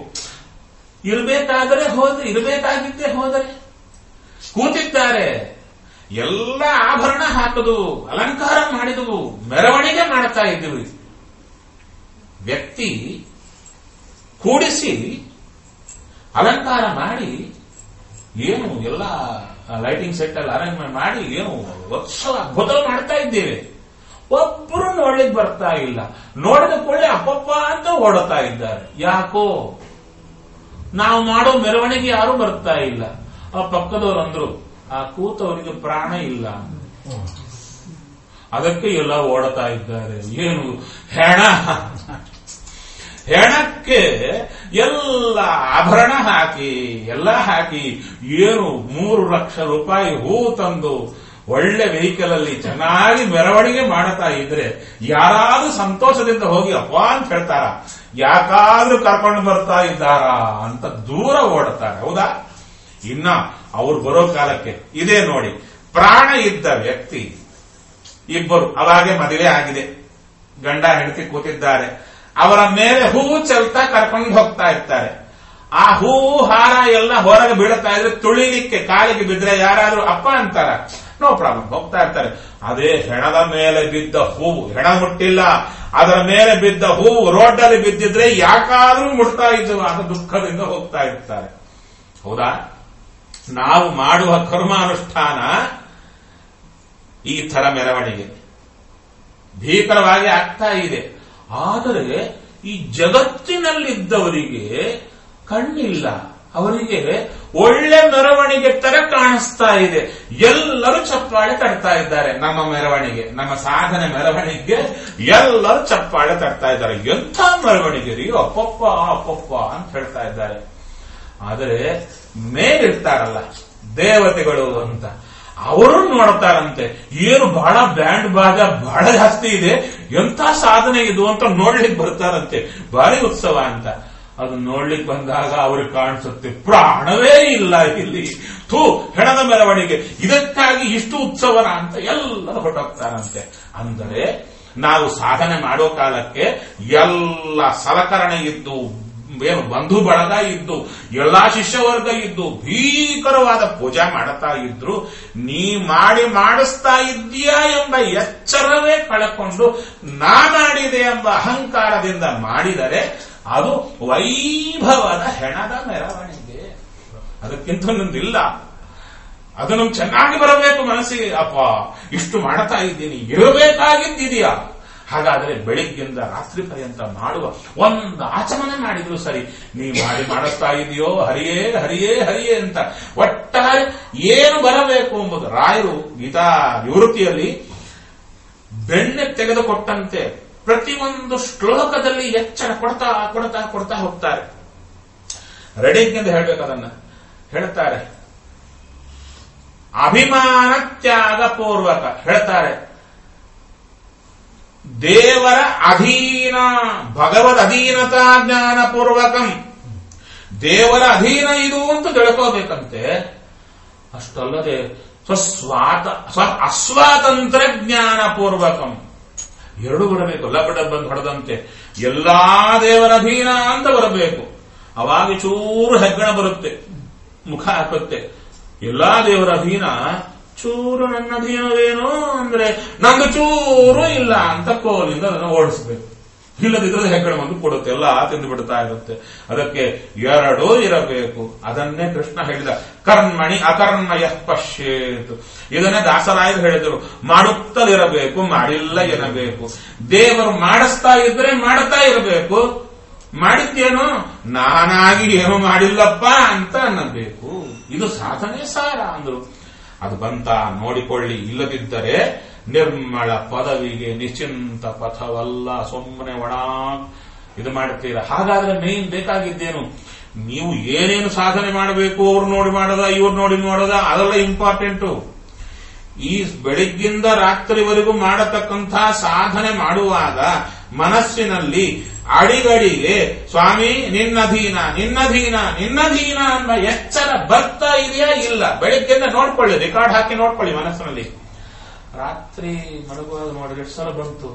ಇರಬೇಕಾಗಿದ್ದೇ ಹೋದರೆ ಕೂತಿದ್ದಾರೆ, ಎಲ್ಲ ಆಭರಣ ಹಾಕದು, ಅಲಂಕಾರ ಮಾಡಿದವು, ಮೆರವಣಿಗೆ ಮಾಡ್ತಾ ಇದ್ದೀವಿ. ವ್ಯಕ್ತಿ ಕೂಡಿಸಿ ಅಲಂಕಾರ ಮಾಡಿ, ಏನು ಎಲ್ಲ ಲೈಟಿಂಗ್ ಸೆಟ್ ಎಲ್ಲ ಅರೇಂಜ್ಮೆಂಟ್ ಮಾಡಿ, ಏನು ಉತ್ಸವ ಅದ್ಭುತ ಮಾಡ್ತಾ ಇದ್ದೇವೆ. ಒಬ್ಬರು ನೋಡ್ಲಿಕ್ಕೆ ಬರ್ತಾ ಇಲ್ಲ, ನೋಡಿದ ಕೊಳ್ಳೆ ಅಪ್ಪಪ್ಪ ಅಂತ ಓಡುತ್ತಾ ಇದ್ದಾರೆ. ಯಾಕೋ ನಾವು ಮಾಡೋ ಮೆರವಣಿಗೆ ಯಾರು ಬರ್ತಾ ಇಲ್ಲ. ಆ ಪಕ್ಕದವರಂದ್ರು, ಆ ಕೂತವರಿಗೆ ಪ್ರಾಣ ಇಲ್ಲ, ಅದಕ್ಕೆ ಎಲ್ಲ ಓಡುತ್ತಾ ಇದ್ದಾರೆ. ಏನು ಹೆಣಕ್ಕೆ ಎಲ್ಲ ಆಭರಣ ಹಾಕಿ ಎಲ್ಲ ಹಾಕಿ, ಏನು 3 ಲಕ್ಷ ರೂಪಾಯಿ ಹೂ ತಂದು ಒಳ್ಳೆ ವೆಹಿಕಲ್ ಅಲ್ಲಿ ಚೆನ್ನಾಗಿ ಮೆರವಣಿಗೆ ಮಾಡುತ್ತಾ ಇದ್ರೆ ಯಾರಾದ್ರೂ ಸಂತೋಷದಿಂದ ಹೋಗಿ ಅಪ್ಪ ಅಂತ ಹೇಳ್ತಾರ? ಯಾಕಾದ್ರೂ ಕರ್ಕೊಂಡು ಬರ್ತಾ ಇದ್ದಾರಾ ಅಂತ ದೂರ ಓಡುತ್ತಾರೆ. ಹೌದಾ? ಇನ್ನ ಅವ್ರು ಬರೋ ಕಾಲಕ್ಕೆ ಇದೇ ನೋಡಿ, ಪ್ರಾಣ ಇದ್ದ ವ್ಯಕ್ತಿ ಇಬ್ಬರು, ಅವಾಗೆ ಮದುವೆ ಆಗಿದೆ, ಗಂಡ ಹೆಂಡತಿ ಕೂತಿದ್ದಾರೆ, ಅವರ ಮೇಲೆ ಹೂವು ಚೆಲ್ತಾ ಕರ್ಕೊಂಡು ಹೋಗ್ತಾ ಇರ್ತಾರೆ. ಆ ಹೂವು ಹಾರ ಎಲ್ಲ ಹೊರಗೆ ಬೀಳುತ್ತಾ ಇದ್ರೆ ತುಳಿಲಿಕ್ಕೆ ಕಾಲಿಗೆ ಬಿದ್ರೆ ಯಾರಾದ್ರೂ ಅಪ್ಪ ಅಂತಾರ? ನೋ ಪ್ರಾಬ್ಲಮ್, ಹೋಗ್ತಾ ಇರ್ತಾರೆ. ಅದೇ ಹೆಣದ ಮೇಲೆ ಬಿದ್ದ ಹೂವು, ಹೆಣ ಮುಟ್ಟಿಲ್ಲ, ಅದರ ಮೇಲೆ ಬಿದ್ದ ಹೂವು ರೋಡಲ್ಲಿ ಬಿದ್ದಿದ್ರೆ ಯಾಕಾದ್ರೂ ಮುಟ್ತಾ ಇದ್ದು ಆದ ದುಃಖದಿಂದ ಹೋಗ್ತಾ ಇರ್ತಾರೆ. ಹೌದಾ? ನಾವು ಮಾಡುವ ಕರ್ಮಾನುಷ್ಠಾನ ಈ ತರ ಮೆರವಣಿಗೆ ಭೀಕರವಾಗಿ ಆಗ್ತಾ ಇದೆ. ಆದರೆ ಈ ಜಗತ್ತಿನಲ್ಲಿದ್ದವರಿಗೆ ಕಣ್ಣಿಲ್ಲ, ಅವರಿಗೆ ಒಳ್ಳೆ ಮೆರವಣಿಗೆ ತರ ಕಾಣಿಸ್ತಾ ಇದೆ. ಎಲ್ಲರೂ ಚಪ್ಪಾಳೆ ತಡ್ತಾ ಇದ್ದಾರೆ. ನಮ್ಮ ಮೆರವಣಿಗೆ, ನಮ್ಮ ಸಾಧನೆ ಮೆರವಣಿಗೆ ಎಲ್ಲರೂ ಚಪ್ಪಾಳೆ ತಡ್ತಾ ಇದ್ದಾರೆ. ಎಂಥ ಮೆರವಣಿಗೆ ರೀ, ಅಪ್ಪಪ್ಪ ಅಪ್ಪಪ್ಪ ಅಂತ ಹೇಳ್ತಾ ಇದ್ದಾರೆ. ಆದರೆ ಮೇಲಿರ್ತಾರಲ್ಲ ದೇವತೆಗಳು ಅಂತ, ಅವರು ನೋಡ್ತಾರಂತೆ, ಏನು ಬಹಳ ಬ್ಯಾಂಡ್ ಬಾಜಾ ಬಹಳ ಜಾಸ್ತಿ ಇದೆ, ಎಂಥ ಸಾಧನೆ ಇದು ಅಂತ ನೋಡ್ಲಿಕ್ಕೆ ಬರ್ತಾರಂತೆ. ಭಾರಿ ಉತ್ಸವ ಅಂತ. ಅದು ನೋಡ್ಲಿಕ್ಕೆ ಬಂದಾಗ ಅವ್ರಿಗೆ ಕಾಣಿಸುತ್ತೆ ಪ್ರಾಣವೇ ಇಲ್ಲ ಇಲ್ಲಿ. ಹೆಣದ ಮೆರವಣಿಗೆ, ಇದಕ್ಕಾಗಿ ಇಷ್ಟು ಉತ್ಸವನ ಅಂತ ಎಲ್ಲರೂ ಹೊರಟೋಗ್ತಾರಂತೆ. ಅಂದರೆ ನಾವು ಸಾಧನೆ ಮಾಡೋ ಕಾಲಕ್ಕೆ ಎಲ್ಲ ಸಲಕರಣೆ ಇದ್ದು, ಏನು ಬಂಧು ಬಳಗ ಇದ್ದು, ಎಲ್ಲಾ ಶಿಷ್ಯವರ್ಗ ಇದ್ದು, ಭೀಕರವಾದ ಪೂಜೆ ಮಾಡುತ್ತಾ ಇದ್ರು, ನೀ ಮಾಡಿಸ್ತಾ ಇದ್ದೀಯಾ ಎಂಬ ಎಚ್ಚರವೇ ಕಳಕೊಂಡು ನಾ ಮಾಡಿದೆ ಎಂಬ ಅಹಂಕಾರದಿಂದ ಮಾಡಿದರೆ ಅದು ವೈಭವದ ಹೆಣದ ಮೆರವಣಿಗೆ. ಅದಕ್ಕಿಂತ ಒಂದಿಲ್ಲ. ಅದು ನಮ್ಗೆ ಚೆನ್ನಾಗಿ ಬರಬೇಕು ಮನಸ್ಸಿಗೆ. ಅಪ್ಪ ಇಷ್ಟು ಮಾಡ್ತಾ ಇದ್ದೀನಿ, ಇರಬೇಕಾಗಿದ್ದೀಯಾ? ಹಾಗಾದ್ರೆ ಬೆಳಿಗ್ಗಿಂದ ರಾತ್ರಿ ಪರ್ಯಂತ ಮಾಡುವ ಒಂದು ಆಚಮನೆ ಮಾಡಿದ್ರು ಸರಿ, ನೀ ಮಾಡಿಸ್ತಾ ಇದೆಯೋ ಹರಿಯೇ ಹರಿಯೇ ಹರಿಯೇ ಅಂತ ಒಟ್ಟಾರೆ ಏನು ಬರಬೇಕು ಎಂಬುದು ರಾಯರು ಗೀತಾ ನಿವೃತ್ತಿಯಲ್ಲಿ ಬೆಣ್ಣೆ ತೆಗೆದುಕೊಟ್ಟಂತೆ ಪ್ರತಿಯೊಂದು ಶ್ಲೋಕದಲ್ಲಿ ಎಚ್ಚರ ಕೊಡ್ತಾ ಕೊಡ್ತಾ ಕೊಡ್ತಾ ಹೋಗ್ತಾರೆ. ರೆಡಿಂಗ್ ಹೇಳ್ಬೇಕು, ಅದನ್ನ ಹೇಳ್ತಾರೆ. ಅಭಿಮಾನ ತ್ಯಾಗ ಪೂರ್ವಕ ಹೇಳ್ತಾರೆ. ದೇವರ ಅಧೀನ, ಭಗವದ್ ಅಧೀನತಾ ಜ್ಞಾನ ಪೂರ್ವಕಂ, ದೇವರ ಅಧೀನ ಇದು ಅಂತ ತಿಳ್ಕೋಬೇಕಂತೆ. ಅಷ್ಟಲ್ಲದೆ ಅಸ್ವಾತಂತ್ರ್ಯ ಜ್ಞಾನ ಪೂರ್ವಕಂ, ಎರಡು ಬರಬೇಕು. ಲಬಡ ಬಂದು ಹೊಡೆದಂತೆ ಎಲ್ಲಾ ದೇವರ ಅಧೀನ ಅಂತ ಬರಬೇಕು. ಅವಾಗ ಚೂರು ಹೆಗ್ಗಣ ಬರುತ್ತೆ, ಮುಖ ಹಾಕುತ್ತೆ. ಎಲ್ಲಾ ದೇವರ ಅಧೀನ, ಚೂರು ನನ್ನ ಅಧೀನವೇನು ಅಂದ್ರೆ ನಂದು ಚೂರು ಇಲ್ಲ ಅಂತ ಕೋಲಿಂದ ಅದನ್ನು ಓಡಿಸಬೇಕು. ಇಲ್ಲದಿದ್ರೆ ಹೆಗ್ಗಣ ಬಂದು ಕೊಡುತ್ತೆ, ಎಲ್ಲ ತಿಂದು ಬಿಡ್ತಾ ಇರುತ್ತೆ. ಅದಕ್ಕೆ ಎರಡೂ ಇರಬೇಕು. ಅದನ್ನೇ ಕೃಷ್ಣ ಹೇಳಿದ, ಕರ್ಮಣಿ ಅಕರ್ಮಯ ಪಶ್ಯೇತು. ಇದನ್ನೇ ದಾಸರಾಯರು ಹೇಳಿದರು, ಮಾಡುತ್ತಲಿರಬೇಕು, ಮಾಡಿಲ್ಲ ಎನ್ನಬೇಕು. ದೇವರು ಮಾಡಿಸ್ತಾ ಇದ್ರೆ ಮಾಡ್ತಾ ಇರಬೇಕು, ಮಾಡಿದ್ದೇನೋ ನಾನಾಗಿ ಏನು ಮಾಡಿಲ್ಲಪ್ಪ ಅಂತ ಅನ್ನಬೇಕು. ಇದು ಸಾಧನೆ ಸಾರ ಅಂದ್ರು. ಅದು ಬಂತ ನೋಡಿಕೊಳ್ಳಿ. ಇಲ್ಲದಿದ್ದರೆ ನಿರ್ಮಳ ಪದವಿಗೆ ನಿಶ್ಚಿಂತ ಪಥವಲ್ಲ, ಸುಮ್ಮನೆ ಒಣ ಇದು ಮಾಡ್ತೀರಾ. ಹಾಗಾದ್ರೆ ಮೇನ್ ಬೇಕಾಗಿದ್ದೇನು? ನೀವು ಏನೇನು ಸಾಧನೆ ಮಾಡಬೇಕು, ಅವ್ರು ನೋಡಿ ಮಾಡೋದ, ಇವ್ರು ನೋಡಿ ಮಾಡೋದ, ಅದೆಲ್ಲ ಇಂಪಾರ್ಟೆಂಟು. ಈ ಬೆಳಿಗ್ಗಿಂದ ರಾತ್ರಿವರೆಗೂ ಮಾಡತಕ್ಕಂಥ ಸಾಧನೆ ಮಾಡುವಾಗ ಮನಸ್ಸಿನಲ್ಲಿ ಅಡಿಗಡಿಗೆ ಸ್ವಾಮಿ ನಿನ್ನಧೀನ ನಿನ್ನಧೀನ ನಿನ್ನಧೀನ ಎಂಬ ಎಚ್ಚರ ಬರ್ತಾ ಇದೆಯಾ ಇಲ್ಲ? ಬೆಳಿಗ್ಗೆಯಿಂದ ನೋಡ್ಕೊಳ್ಳಿ, ರೆಕಾರ್ಡ್ ಹಾಕಿ ನೋಡ್ಕೊಳ್ಳಿ ಮನಸ್ಸಿನಲ್ಲಿ. ರಾತ್ರಿ ಮಲಗುವಾಗ ನೋಡಿ ಎಷ್ಟು ಸಲ ಬಂತು?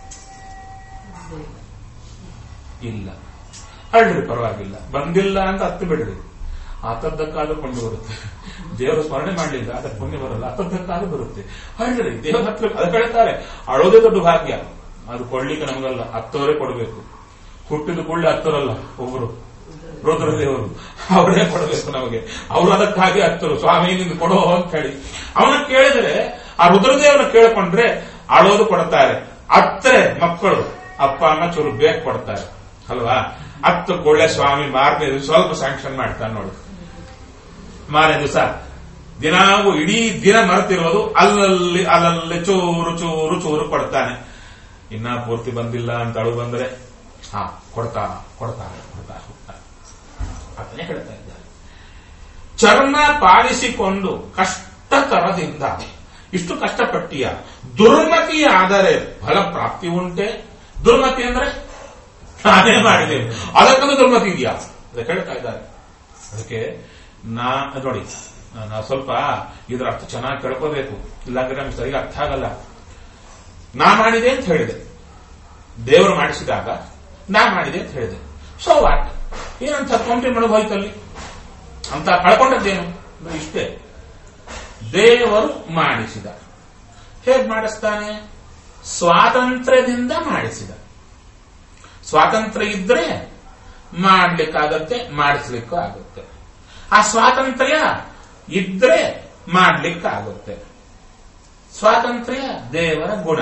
ಇಲ್ಲ. ಅಳ್ರಿ, ಪರವಾಗಿಲ್ಲ, ಬಂದಿಲ್ಲ ಅಂತ ಹತ್ತು ಬಿಡ್ರಿ. ಆತದ್ದಕ್ಕಾದ್ರೂ ಕೊಂಡು ಬರುತ್ತೆ. ದೇವರ ಸ್ಮರಣೆ ಮಾಡಲಿಲ್ಲ, ಅದಕ್ಕೆ ಪುಣ್ಯ ಬರಲ್ಲ. ಆತದ್ದಕ್ಕಾದ್ರೂ ಬರುತ್ತೆ. ಅಳ್ರಿ, ದೇವರ ಹತ್ರ ಅದು ಹೇಳ್ತಾರೆ, ಅಳೋದೇ ದೊಡ್ಡ ಭಾಗ್ಯ. ಅದು ಕೊಡ್ಲಿಕ್ಕೆ ನಮಗಲ್ಲ, ಹತ್ತವರೇ ಕೊಡಬೇಕು. ಹುಟ್ಟಿದ ಕೂಡಲೇ ಹತ್ತರಲ್ಲ, ಒಬ್ಬರು ರುದ್ರದೇವರು ಅವರೇ ಕೊಡಬೇಕು ನಮಗೆ. ಅವರು ಅದಕ್ಕಾಗಿ ಹತ್ತರು, ಸ್ವಾಮಿ ನಿಂದು ಕೊಡೋ ಅಂತ ಹೇಳಿ ಅವನ ಕೇಳಿದ್ರೆ, ಆ ರುದ್ರದೇವನ ಕೇಳ್ಕೊಂಡ್ರೆ ಅಳೋದು ಕೊಡ್ತಾರೆ. ಅತ್ತರೆ ಮಕ್ಕಳು ಅಪ್ಪ ಅಮ್ಮ ಚೂರು ಬೇಕು ಕೊಡ್ತಾರೆ ಅಲ್ವಾ? ಹತ್ತು ಕೊಳ್ಳೆ ಸ್ವಾಮಿ ಮಾರನೇ ದಿವಸ ಸ್ವಲ್ಪ ಸ್ಯಾಂಕ್ಷನ್ ಮಾಡ್ತಾನೆ ನೋಡಿ. ಮಾರನೇ ದಿವಸ ದಿನಾಗೂ ಇಡೀ ದಿನ ಮರೆತಿರೋದು ಅಲ್ಲಲ್ಲಿ ಅಲ್ಲಲ್ಲಿ ಚೂರು ಚೂರು ಚೂರು ಕೊಡ್ತಾನೆ. ಇನ್ನ ಪೂರ್ತಿ ಬಂದಿಲ್ಲ ಅಂತ ಅಳು ಬಂದ್ರೆ ಕೊಡ್ತಾ ಕೊಡ್ತಾ ಕೊಡ್ತಾ ಹೋಗ್ತಾನೆ. ಅದನ್ನೇ ಹೇಳ್ತಾ ಇದ್ದಾರೆ. ಚರ್ಮ ಪಾಲಿಸಿಕೊಂಡು ಕಷ್ಟತರದಿಂದ ಇಷ್ಟು ಕಷ್ಟಪಟ್ಟಿಯ ದುರ್ಮತಿ ಆದರೆ ಫಲ ಪ್ರಾಪ್ತಿ ಉಂಟೆ? ದುರ್ಮತಿ ಅಂದ್ರೆ ನಾನೇ ಮಾಡಿದೆ, ಅದಕ್ಕಂದು ದುರ್ಮತಿ ಇದೆಯಾ? ಅದಕ್ಕೆ ಹೇಳ್ತಾ ಇದ್ದಾರೆ. ಅದಕ್ಕೆ ನೋಡಿ, ನಾವು ಸ್ವಲ್ಪ ಇದರ ಅರ್ಥ ಚೆನ್ನಾಗಿ ಕೇಳ್ಕೋಬೇಕು, ಇಲ್ಲಾಂದ್ರೆ ನಮ್ಗೆ ಸರಿಯಾಗಿ ಅರ್ಥ ಆಗಲ್ಲ. ನಾ ಮಾಡಿದೆ ಅಂತ ಹೇಳಿದೆ, ದೇವರು ಮಾಡಿಸಿದಾಗ ನಾ ಮಾಡಿದೆ ಅಂತ ಹೇಳಿದೆ. ಸೊ ವಾಟ್, ಏನಂತ ಕೌಂಟಿ ಮಾಡೋದು ಹೋಯ್ತಲ್ಲಿ ಅಂತ ಕಳ್ಕೊಂಡದ್ದೇನು? ಇಷ್ಟೇ. ದೇವರು ಮಾಡಿಸಿದ. ಹೇಗೆ ಮಾಡಿಸ್ತಾನೆ? ಸ್ವಾತಂತ್ರ್ಯದಿಂದ ಮಾಡಿಸಿದ. ಸ್ವಾತಂತ್ರ್ಯ ಇದ್ರೆ ಮಾಡ್ಲಿಕ್ಕಾಗತ್ತೆ, ಮಾಡಿಸ್ಲಿಕ್ಕೂ ಆಗುತ್ತೆ. ಆ ಸ್ವಾತಂತ್ರ್ಯ ಇದ್ರೆ ಮಾಡ್ಲಿಕ್ಕಾಗುತ್ತೆ. ಸ್ವಾತಂತ್ರ್ಯ ದೇವರ ಗುಣ.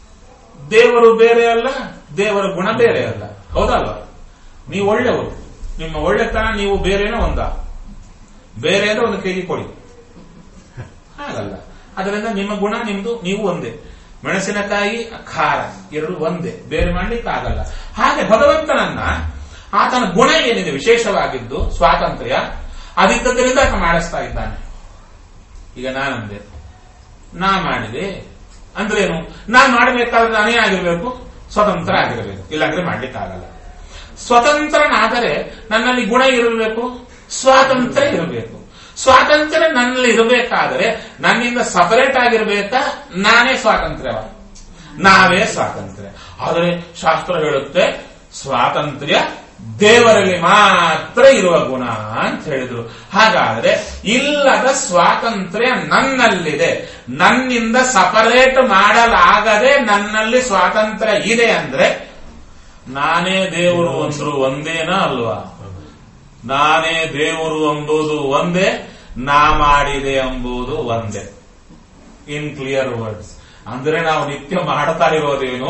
ದೇವರು ಬೇರೆ ಅಲ್ಲ, ದೇವರ ಗುಣ ಬೇರೆ ಅಲ್ಲ. ಹೌದಲ್ವಾ? ನೀವು ಒಳ್ಳೆಯವರು, ನಿಮ್ಮ ಒಳ್ಳೆತನ ನೀವು ಬೇರೇನೋ ಬೇರೆ ಅಂದ್ರೆ 1 kg ಕೊಡಿ, ಹಾಗಲ್ಲ. ಅದರಿಂದ ನಿಮ್ಮ ಗುಣ ನಿಮ್ದು ನೀವು ಒಂದೇ. ಮೆಣಸಿನಕಾಯಿ ಖಾರ 2 ಒಂದೇ, ಬೇರೆ ಮಾಡ್ಲಿಕ್ಕೆ ಆಗಲ್ಲ. ಹಾಗೆ ಭಗವಂತನನ್ನ ಆತನ ಗುಣ ಏನಿದೆ ವಿಶೇಷವಾಗಿದ್ದು ಸ್ವಾತಂತ್ರ್ಯ, ಅದಿದ್ದರಿಂದ ಆತ ಮಾಡಿಸ್ತಾ ಇದ್ದಾನೆ. ಈಗ ನಾನಂದೆ, ನಾ ಮಾಡಿದೆ ಅಂದ್ರೇನು? ನಾನ್ ಮಾಡಬೇಕಾದ್ರೆ ನಾನೇ ಆಗಿರ್ಬೇಕು, ಸ್ವತಂತ್ರ ಆಗಿರಬೇಕು, ಇಲ್ಲಾಂದ್ರೆ ಮಾಡ್ಲಿಕ್ಕೆ ಆಗಲ್ಲ. ಸ್ವತಂತ್ರನಾದರೆ ನನ್ನಲ್ಲಿ ಗುಣ ಇರಬೇಕು, ಸ್ವಾತಂತ್ರ್ಯ ಇರಬೇಕು. ಸ್ವಾತಂತ್ರ್ಯ ನನ್ನಲ್ಲಿ ಇರಬೇಕಾದರೆ ನನ್ನಿಂದ ಸಪರೇಟ್ ಆಗಿರ್ಬೇಕಾ, ನಾನೇ ಸ್ವಾತಂತ್ರ್ಯವ, ನಾವೇ ಸ್ವಾತಂತ್ರ್ಯ. ಆದರೆ ಶಾಸ್ತ್ರ ಹೇಳುತ್ತೆ ಸ್ವಾತಂತ್ರ್ಯ ದೇವರಲ್ಲಿ ಮಾತ್ರ ಇರುವ ಗುಣ ಅಂತ ಹೇಳಿದ್ರು. ಹಾಗಾದ್ರೆ ಇಲ್ಲದ ಸ್ವಾತಂತ್ರ್ಯ ನನ್ನಲ್ಲಿದೆ, ನನ್ನಿಂದ ಸಪರೇಟ್ ಮಾಡಲಾಗದೆ ನನ್ನಲ್ಲಿ ಸ್ವಾತಂತ್ರ್ಯ ಇದೆ ಅಂದ್ರೆ ನಾನೇ ದೇವರು ಅಂದ್ರು ಒಂದೇನಾ ಅಲ್ವಾ? ನಾನೇ ದೇವರು ಎಂಬುದು ಒಂದೇ, ನಾ ಮಾಡಿದೆ ಎಂಬುದು ಒಂದೇ. ಇನ್ ಕ್ಲಿಯರ್ ವರ್ಡ್ಸ್ ಅಂದ್ರೆ ನಾವು ನಿತ್ಯ ಮಾಡ್ತಾ ಇರೋದೇನು?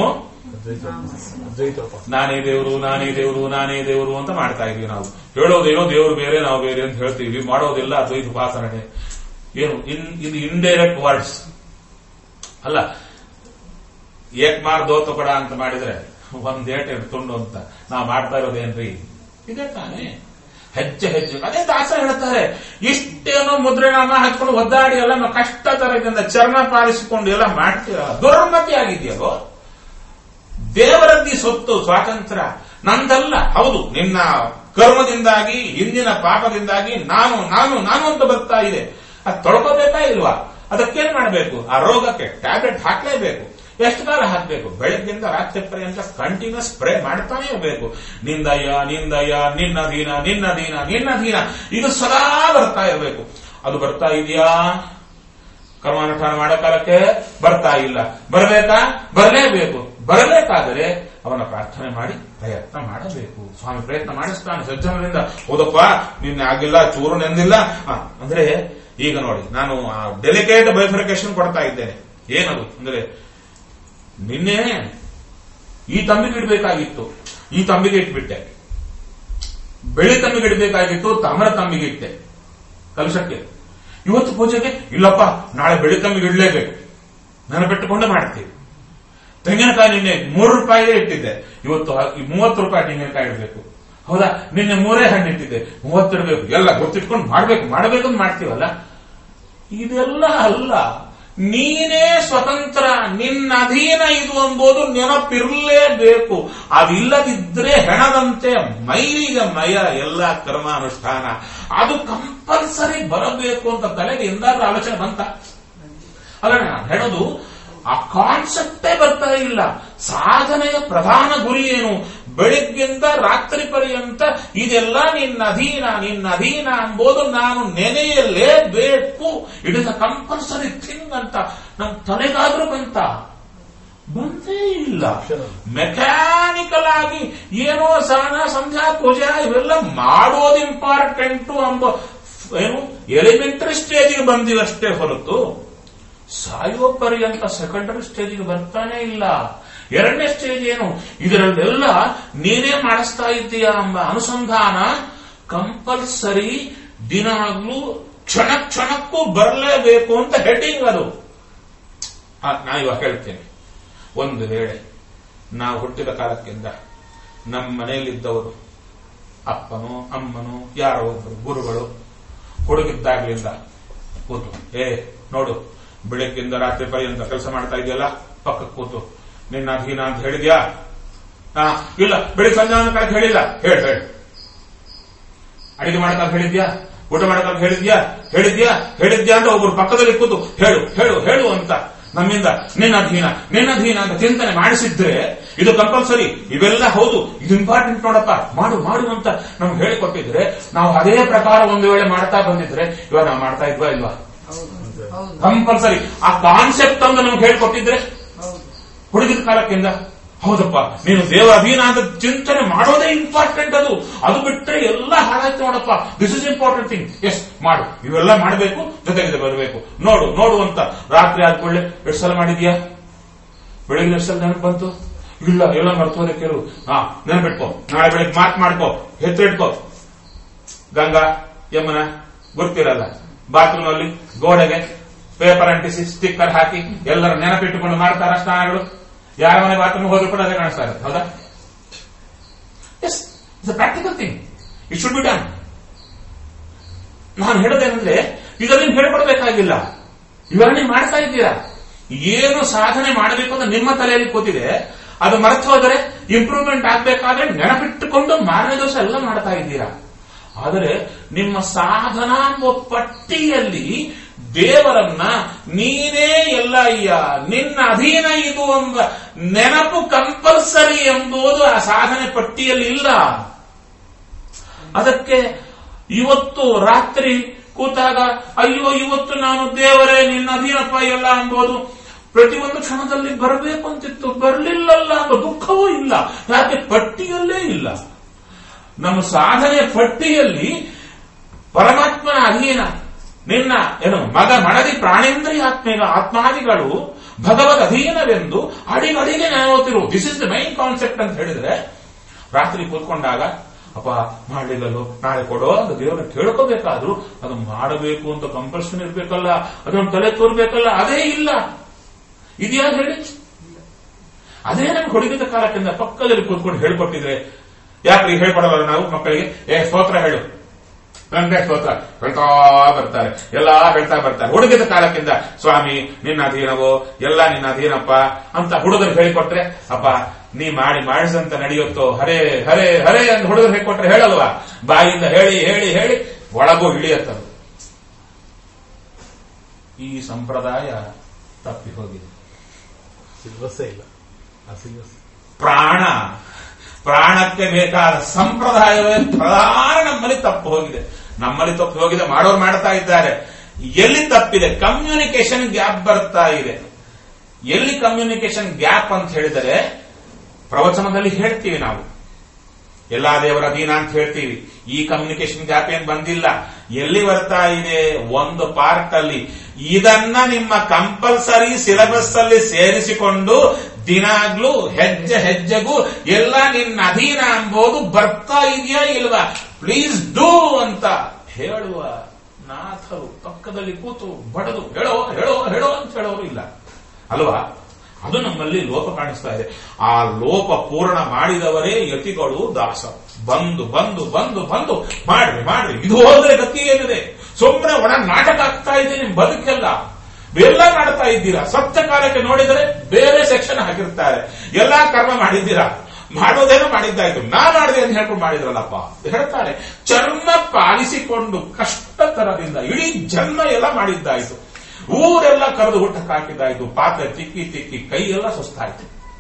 ನಾನೇ ದೇವರು ನಾನೇ ದೇವರು ನಾನೇ ದೇವರು ಅಂತ ಮಾಡ್ತಾ ಇದೀವಿ. ನಾವು ಹೇಳೋದೇನೋ ದೇವರು ಬೇರೆ ನಾವು ಬೇರೆ ಅಂತ ಹೇಳ್ತೀವಿ, ಮಾಡೋದಿಲ್ಲ ಅದ್ವೈತ ಉಪಾಸನೆ. ಏನು ಇದು ಇಂಡೈರೆಕ್ಟ್ ವರ್ಡ್ಸ್ ಅಲ್ಲ. ಏಕ್ ಮಾರ್ ದೋತ ಕೊಡ ಅಂತ ಮಾಡಿದ್ರೆ ಒಂದೇಟೆ ತುಂಡು ಅಂತ ನಾವು ಮಾಡ್ತಾ ಇರೋದೇನ್ರಿ? ಇದೇ ತಾನೇ ಹೆಜ್ಜೆ ಹೆಜ್ಜೆ. ಅದೇ ದಾಸ ಹೇಳ್ತಾರೆ, ಇಷ್ಟೇನೋ ಮುದ್ರೆನಾಮ ಹಚ್ಕೊಂಡು ಒದ್ದಾಡಿ ಎಲ್ಲ ಕಷ್ಟ ತರದಿಂದ ಚರ್ಮ ಪಾಲಿಸಿಕೊಂಡು ಎಲ್ಲ ಮಾಡ್ತೀರ, ದುರ್ಮತಿ ಆಗಿದೆಯಲ್ಲೋ. ದೇವರದ್ದಿ ಸೊತ್ತು ಸ್ವಾತಂತ್ರ್ಯ ನಂದಲ್ಲ. ಹೌದು, ನಿನ್ನ ಕರ್ಮದಿಂದಾಗಿ ಹಿಂದಿನ ಪಾಪದಿಂದಾಗಿ ನಾನು ನಾನು ನಾನು ಅಂತ ಬರ್ತಾ ಇದೆ. ಅದು ತೊಳ್ಕೋಬೇಕಾ ಇಲ್ವಾ? ಅದಕ್ಕೇನ್ ಮಾಡಬೇಕು? ಆ ರೋಗಕ್ಕೆ ಟ್ಯಾಬ್ಲೆಟ್ ಹಾಕ್ಲೇಬೇಕು. ಎಷ್ಟು ಕಾಲ ಹಾಕಬೇಕು? ಬೆಳಗ್ಗಿಂದ ರಾತ್ರಿ ಪರ್ಯಂತ ಕಂಟಿನ್ಯೂಸ್ ಸ್ಪ್ರೇ ಮಾಡ್ತಾನೆ ಇರಬೇಕು. ನಿಂದಯ್ಯ ನಿಂದಯ್ಯ, ನಿನ್ನ ದೀನ ನಿನ್ನ ದೀನ ನಿನ್ನ ದೀನ, ಇದು ಸದಾ ಬರ್ತಾ ಇರಬೇಕು. ಅದು ಬರ್ತಾ ಇದೆಯಾ? ಕರ್ಮಾನುಷ್ಠಾನ ಮಾಡೋ ಕಾಲಕ್ಕೆ ಬರ್ತಾ ಇಲ್ಲ. ಬರಬೇಕಾ? ಬರಲೇಬೇಕು. ಬರಬೇಕಾದರೆ ಅವನ ಪ್ರಾರ್ಥನೆ ಮಾಡಿ ಪ್ರಯತ್ನ ಮಾಡಬೇಕು. ಸ್ವಾಮಿ ಪ್ರಯತ್ನ ಮಾಡಿಸ್ತಾನೆ ಸಜ್ಜನರಿಂದ. ಹೌದಪ್ಪ ನಿನ್ನೆ ಆಗಿಲ್ಲ, ಚೂರು ನೆಂದಿಲ್ಲ ಅಂದ್ರೆ ಈಗ ನೋಡಿ, ನಾನು ಡೆಲಿಕೇಟ್ ಬೈಫರ್ಕೇಶನ್ ಕೊಡ್ತಾ ಇದ್ದೇನೆ. ಏನದು ಅಂದ್ರೆ, ನಿನ್ನೆ ಈ ತಂಬಿಗೆ ಇಡಬೇಕಾಗಿತ್ತು, ಈ ತಂಬಿಗೆ ಇಟ್ಬಿಟ್ಟೆ. ಬೆಳಿ ತಂಬಿಗೆ ಇಡಬೇಕಾಗಿತ್ತು, ತಾಮ್ರ ತಂಬಿಗೆ ಇಟ್ಟೆ ಕಲಶಕ್ಕೆ. ಇವತ್ತು ಪೂಜೆಗೆ ಇಲ್ಲಪ್ಪ ನಾಳೆ ಬೆಳಿ ತಂಬಿಗೆ ಇಡಲೇಬೇಕು, ನೆನಪಿಟ್ಟುಕೊಂಡು ಮಾಡ್ತೀವಿ. ತೆಂಗಿನಕಾಯಿ ನಿನ್ನೆ 3 ರೂಪಾಯಿಗೆ ಇಟ್ಟಿದ್ದೆ, ಇವತ್ತು 30 ರೂಪಾಯಿ ತೆಂಗಿನಕಾಯಿ ಇಡಬೇಕು. ಹೌದಾ? ನಿನ್ನೆ 3 ಹಣ್ಣು ಇಟ್ಟಿದ್ದೆ, 30 ಇಡಬೇಕು. ಎಲ್ಲ ಗೊತ್ತಿಟ್ಕೊಂಡು ಮಾಡಬೇಕು ಅಂತ ಮಾಡ್ತೀವಲ್ಲ. ಇದೆಲ್ಲ ಅಲ್ಲ, ನೀನೇ ಸ್ವತಂತ್ರ, ನಿನ್ನ ಅಧೀನ ಇದು ಎಂಬುದು ನೆನಪಿರಲೇಬೇಕು. ಅದಿಲ್ಲದಿದ್ರೆ ಹೆಣದಂತೆ ಮೈಲಿಗೆ ಮಯ ಎಲ್ಲ ಕರ್ಮಾನುಷ್ಠಾನ. ಅದು ಕಂಪಲ್ಸರಿ ಬರಬೇಕು ಅಂತ ತಲೆಗೆ ಎಂದಾದ್ರೂ ಆಲೋಚನೆ ಬಂತ? ಅಲ್ಲ, ಹೆಣದು ಆ ಕಾನ್ಸೆಪ್ಟೇ ಬರ್ತಾ ಇಲ್ಲ. ಸಾಧನೆಯ ಪ್ರಧಾನ ಗುರಿ ಏನು? ಬೆಳಿಗ್ಗಿಂದ ರಾತ್ರಿ ಪರ್ಯಂತ ಇದೆಲ್ಲ ನಿನ್ನ ಅಧೀನ ನಿನ್ನ ಅಧೀನ ಎಂಬುದು ನಾನು ನೆನೆಯಲೇಬೇಕು. It is a compulsory thing ಅಂತ ನಮ್ಮ ತಲೆಗಾದ್ರೂ ಬಂದೇ ಇಲ್ಲ. ಮೆಕ್ಯಾನಿಕಲ್ ಆಗಿ ಏನೋ ಸ್ನಾನ ಸಂಧ್ಯಾ ಪೂಜಾ ಇವೆಲ್ಲ ಮಾಡೋದು ಇಂಪಾರ್ಟೆಂಟು ಎಂಬ ಏನು ಎಲಿಮೆಂಟರಿ ಸ್ಟೇಜಿಗೆ ಬಂದಿವಷ್ಟೇ ಹೊರತು ಸಾಯೋ ಪರ್ಯಂತ ಸೆಕೆಂಡರಿ ಸ್ಟೇಜಿಗೆ ಬರ್ತಾನೆ ಇಲ್ಲ. 2ನೇ ಸ್ಟೇಜ್ ಏನು? ಇದರಲ್ಲೆಲ್ಲ ನೀನೇ ಮಾಡಿಸ್ತಾ ಇದ್ದೀಯಾ ಎಂಬ ಅನುಸಂಧಾನ ಕಂಪಲ್ಸರಿ ದಿನಾಗ್ಲೂ ಕ್ಷಣ ಕ್ಷಣಕ್ಕೂ ಬರಲೇಬೇಕು ಅಂತ ಹೆಡ್ಡಿಂಗ್ ಅದು. ನಾ ಇವಾಗ ಹೇಳ್ತೇನೆ, ಒಂದು ವೇಳೆ ನಾವು ಹುಟ್ಟಿದ ಕಾಲಕ್ಕಿಂತ ನಮ್ಮ ಮನೆಯಲ್ಲಿದ್ದವರು ಅಪ್ಪನೋ ಅಮ್ಮನೋ ಯಾರೋ ಒಬ್ಬರು ಗುರುಗಳು ಹುಡುಗಿದ್ದಾಗ್ಲಿಂದ ಕೂತು, ನೋಡು ಬೆಳಗ್ಗಿಂದ ರಾತ್ರಿ ಪರ್ಯಂತ ಕೆಲಸ ಮಾಡ್ತಾ ಇದೆಯಲ್ಲ, ಪಕ್ಕಕ್ಕೆ ಕೂತು ನಿನ್ನ ಅಧೀನ ಅಂತ ಹೇಳಿದ್ಯಾ? ಇಲ್ಲ. ಬೆಳಿಗ್ಗೆ ಸಂಜೆ ಕಾಲಕ್ಕೆ ಹೇಳಿಲ್ಲ. ಹೇಳಿ ಅಡಿಗೆ ಮಾಡಕಾಲ ಹೇಳಿದ್ಯಾ? ಊಟ ಮಾಡಕಾಲ ಹೇಳಿದ್ಯಾ ಅಂತ ಒಬ್ಬರು ಪಕ್ಕದಲ್ಲಿ ಕೂತು ಹೇಳು ಹೇಳು ಹೇಳು ಅಂತ ನಮ್ಮಿಂದ ನಿನ್ನ ಅಧೀನ ಅಂತ ಚಿಂತನೆ ಮಾಡಿಸಿದ್ರೆ ಇದು ಕಂಪಲ್ಸರಿ. ಇವೆಲ್ಲ ಹೌದು, ಇದು ಇಂಪಾರ್ಟೆಂಟ್ ನೋಡಪ್ಪ, ಮಾಡು ಮಾಡು ಅಂತ ನಮ್ಗೆ ಹೇಳಿಕೊಟ್ಟಿದ್ರೆ, ನಾವು ಅದೇ ಪ್ರಕಾರ ಒಂದು ವೇಳೆ ಮಾಡ್ತಾ ಬಂದಿದ್ರೆ ಇವಾಗ ನಾವು ಮಾಡ್ತಾ ಇದ್ವಾ ಇಲ್ವಾ? ಕಂಪಲ್ಸರಿ ಆ ಕಾನ್ಸೆಪ್ಟ್ ಅಂತ ನಮ್ಗೆ ಹೇಳ್ಕೊಟ್ಟಿದ್ರೆ ಹುಡುಗಿದ ಕಾಲಕ್ಕಿಂದ ಹೌದಪ್ಪ ನೀನು ದೇವರ ಅಧೀನ ಅಂತ ಚಿಂತನೆ ಮಾಡೋದೇ ಇಂಪಾರ್ಟೆಂಟ್. ಅದು ಬಿಟ್ಟರೆ ಎಲ್ಲ ಹಾಳಾಯ್ತು ನೋಡಪ್ಪ. This is important thing. Yes ಮಾಡು, ಇವೆಲ್ಲ ಮಾಡಬೇಕು, ಜೊತೆಗೆ ಬರಬೇಕು. ನೋಡು ಅಂತ ರಾತ್ರಿ ಆದ್ಕೊಳ್ಳೆ ಎಷ್ಟು ಸಲ ಮಾಡಿದ್ಯಾ? ಬೆಳಿಗ್ಗೆ ಎಷ್ಟು ಸಲ ನೆನಪು ಬಂತು? ಇಲ್ಲ, ಎಲ್ಲ ಮರ್ತೋದೆ ಕೆಲವು. ನೆನಪಿಟ್ಕೋ, ನಾಳೆ ಬೆಳಿಗ್ಗೆ ಮಾತು ಮಾಡ್ಕೋ, ಹೆಸರಿಟ್ಕೋ. ಗಂಗಾ ಯಮುನಾ ಗೊತ್ತಿರಲ್ಲ. ಬಾತ್ರೂಮ್ ಅಲ್ಲಿ ಗೋಡೆಗೆ ಪೇಪರ್ ಅಂಟಿಸಿ ಸ್ಟಿಕ್ಕರ್ ಹಾಕಿ ಎಲ್ಲರ ನೆನಪಿಟ್ಟುಕೊಂಡು ಮಾಡ್ತಾರ ಸ್ನಾನಗಳು. ಯಾರ ಮನೆ ಬಾತ್ರೂಮ್ ಹೋದ್ರು ಕೂಡ ಅದೇ ಕಾಣಿಸ್ತಾ ಇರುತ್ತೆ. ಹೌದಾ? Yes, it's a practical thing. It should be done. ನಾನು ಹೇಳೋದೇನಂದ್ರೆ ಇದರಲ್ಲಿ ಹೇಳ್ಕೊಡ್ಬೇಕಾಗಿಲ್ಲ, ವಿವರಣೆ ಮಾಡ್ತಾ ಇದ್ದೀರಾ. ಏನು ಸಾಧನೆ ಮಾಡಬೇಕು ಅಂತ ನಿಮ್ಮ ತಲೆಯಲ್ಲಿ ಕೂತಿದೆ, ಅದು ಮರೆತು ಹೋದರೆ ಇಂಪ್ರೂವ್ಮೆಂಟ್ ಆಗ್ಬೇಕಾದ್ರೆ ನೆನಪಿಟ್ಟುಕೊಂಡು ಮಾರನೇ ದಿವಸ ಎಲ್ಲ ಮಾಡ್ತಾ ಇದ್ದೀರಾ. ಆದರೆ ನಿಮ್ಮ ಸಾಧನಾ ಪಟ್ಟಿಯಲ್ಲಿ ದೇವರನ್ನ ನೀನೇ ಎಲ್ಲ ಅಯ್ಯ, ನಿನ್ನ ಅಧೀನ ಇದು ಎಂಬ ನೆನಪು ಕಂಪಲ್ಸರಿ ಎಂಬುದು ಆ ಸಾಧನೆ ಪಟ್ಟಿಯಲ್ಲಿ ಇಲ್ಲ. ಅದಕ್ಕೆ ಇವತ್ತು ರಾತ್ರಿ ಕೂತಾಗ ಅಯ್ಯೋ ಇವತ್ತು ನಾನು ದೇವರೇ ನಿನ್ನ ಅಧೀನಪ್ಪ ಎಲ್ಲ ಎಂಬುದು ಪ್ರತಿಯೊಂದು ಕ್ಷಣದಲ್ಲಿ ಬರಬೇಕು ಅಂತಿತ್ತು, ಬರಲಿಲ್ಲಲ್ಲ ಎಂಬ ದುಃಖವೂ ಇಲ್ಲ. ಯಾಕೆ? ಪಟ್ಟಿಯಲ್ಲೇ ಇಲ್ಲ. ನಮ್ಮ ಸಾಧನೆ ಪಟ್ಟಿಯಲ್ಲಿ ಪರಮಾತ್ಮನ ಅಧೀನ ನಿನ್ನ ಏನು ಮಗ ಮಡದಿ ಪ್ರಾಣೇಂದ್ರಿಯಾತ್ಮೇಗ ಆತ್ಮಾದಿಗಳು ಭಗವದ್ ಅಧೀನವೆಂದು ಅಡಿಗಡಿಗೆ ನೆನಪುತ್ತಿರು. This is the main concept ಅಂತ ಹೇಳಿದ್ರೆ, ರಾತ್ರಿ ಕೂತ್ಕೊಂಡಾಗ ಅಪ್ಪ ಮಾಡಲಿಲ್ಲಲ್ಲೋ ನಾಳೆ ಕೊಡೋ ಅಂತ ದೇವರನ್ನ ಕೇಳ್ಕೋಬೇಕಾದ್ರೂ ಅದು ಮಾಡಬೇಕು ಅಂತ ಕಂಪಲ್ಷನ್ ಇರ್ಬೇಕಲ್ಲ, ಅದನ್ನು ತಲೆ ತೋರ್ಬೇಕಲ್ಲ, ಅದೇ ಇಲ್ಲ. ಇದೆಯಾ ಹೇಳಿ? ಅದೇ ನಮ್ಗೆ ಹೊಡಿದ ಕಾಲಕ್ಕಿಂತ ಪಕ್ಕದಲ್ಲಿ ಕೂತ್ಕೊಂಡು ಹೇಳ್ಕೊಟ್ಟಿದ್ರೆ, ಯಾಕ್ರಿ ಹೇಳ್ಕೊಡಲ್ಲ ನಾವು ಮಕ್ಕಳಿಗೆ? ಸ್ತೋತ್ರ ಹೇಳು, ನಂಗೆ ಸ್ತೋತ್ರ ಹೇಳ್ತಾ ಬರ್ತಾರೆ, ಎಲ್ಲಾ ಹೇಳ್ತಾ ಬರ್ತಾರೆ. ಹುಡುಗಿದ ಕಾಲಕ್ಕಿಂತ ಸ್ವಾಮಿ ನಿನ್ನ ಅಧೀನವೋ ಎಲ್ಲ ನಿನ್ನ ಅಧೀನಪ್ಪ ಅಂತ ಹುಡುಗರು ಹೇಳಿಕೊಟ್ರೆ, ಅಪ್ಪ ನೀ ಮಾಡಿಸಂತ ನಡೆಯುತ್ತೋ ಹರೇ ಹರೇ ಹರೇ ಅಂತ ಹುಡುಗರು ಹೇಳಿಕೊಟ್ರೆ ಹೇಳಲ್ವಾ? ಬಾಯಿಂದ ಹೇಳಿ ಹೇಳಿ ಹೇಳಿ ಒಳಗೂ ಹಿಡಿಯತ್ತದು. ಈ ಸಂಪ್ರದಾಯ ತಪ್ಪಿ ಹೋಗಿದೆ. ಪ್ರಾಣಕ್ಕೆ ಬೇಕಾದ ಸಂಪ್ರದಾಯವೇ ಪ್ರಧಾನ ನಮ್ಮಲ್ಲಿ ತಪ್ಪು ಹೋಗಿದೆ. ನಮ್ಮಲ್ಲಿ ತಪ್ಪು ಹೋಗಿದೆ, ಮಾಡೋರು ಮಾಡ್ತಾ ಇದ್ದಾರೆ. ಎಲ್ಲಿ ತಪ್ಪಿದೆ? ಕಮ್ಯುನಿಕೇಶನ್ ಗ್ಯಾಪ್ ಬರ್ತಾ ಇದೆ. ಎಲ್ಲಿ ಕಮ್ಯುನಿಕೇಶನ್ ಗ್ಯಾಪ್ ಅಂತ ಹೇಳಿದರೆ, ಪ್ರವಚನದಲ್ಲಿ ಹೇಳ್ತೀವಿ ನಾವು ಎಲ್ಲಾ ದೇವರ ಅಧೀನ ಅಂತ ಹೇಳ್ತೀವಿ. ಈ ಕಮ್ಯುನಿಕೇಶನ್ ಗ್ಯಾಪ್ ಏನ್ ಬಂದಿಲ್ಲ. ಎಲ್ಲಿ ಬರ್ತಾ ಇದೆ? ಒಂದು ಪಾರ್ಟ್ ಅಲ್ಲಿ ಇದನ್ನ ನಿಮ್ಮ ಕಂಪಲ್ಸರಿ ಸಿಲೆಬಸ್ ಅಲ್ಲಿ ಸೇರಿಸಿಕೊಂಡು ದಿನಾಗ್ಲೂ ಹೆಜ್ಜೆ ಹೆಜ್ಜೆಗೂ ಎಲ್ಲ ನಿನ್ನ ಅಧೀನ ಎಂಬುದು ಬರ್ತಾ ಇದೆಯಾ ಇಲ್ವಾ? ಪ್ಲೀಸ್ ಡೂ ಅಂತ ಹೇಳುವ ನಾಥರು ಪಕ್ಕದಲ್ಲಿ ಕೂತು ಬಡದು ಹೇಳೋ ಹೇಳೋ ಹೇಳೋ ಅಂತ ಹೇಳೋರು ಇಲ್ಲ ಅಲ್ವಾ? ಅದು ನಮ್ಮಲ್ಲಿ ಲೋಪ ಕಾಣಿಸ್ತಾ ಇದೆ. ಆ ಲೋಪ ಪೂರ್ಣ ಮಾಡಿದವರೇ ಯತಿಗಳು ದಾಸರು. ಬಂದು ಬಂದು ಬಂದು ಬಂದು ಮಾಡ್ರಿ ಮಾಡ್ರಿ, ಇದು ಹೋದ್ರೆ ಗತಿ ಏನಿದೆ? ಸುಮ್ಮನೆ ಒಣ ನಾಟಕ ಆಗ್ತಾ ಇದೆ ನಿಮ್ ಬದುಕೆಲ್ಲ. ಎಲ್ಲ ಮಾಡ್ತಾ ಇದ್ದೀರಾ. ಸತ್ಯ ಕಾಲಕ್ಕೆ ನೋಡಿದರೆ ಬೇರೆ ಸೆಕ್ಷನ್ ಹಾಕಿರ್ತಾರೆ. ಎಲ್ಲಾ ಕರ್ಮ ಮಾಡಿದ್ದೀರಾ, ಮಾಡೋದೇನೋ ಮಾಡಿದ್ದಾಯ್ತು, ನಾ ಮಾಡಿದೆ ಅಂತ ಹೇಳ್ಕೊಂಡು ಮಾಡಿದ್ರಲ್ಲಪ್ಪ ಹೇಳ್ತಾರೆ. ಚರ್ಮ ಪಾಲಿಸಿಕೊಂಡು ಕಷ್ಟತರದಿಂದ ಇಡೀ ಜನ್ಮ ಎಲ್ಲ ಮಾಡಿದ್ದಾಯ್ತು, ಊರೆಲ್ಲ ಕರೆದು ಊಟಕ್ಕೆ ಹಾಕಿದ್ದಾಯ್ತು, ಪಾತ್ರೆ ತಿಕ್ಕಿ ತಿಕ್ಕಿ ಕೈ ಎಲ್ಲ ಸುಸ್ತಾಯ್ತು.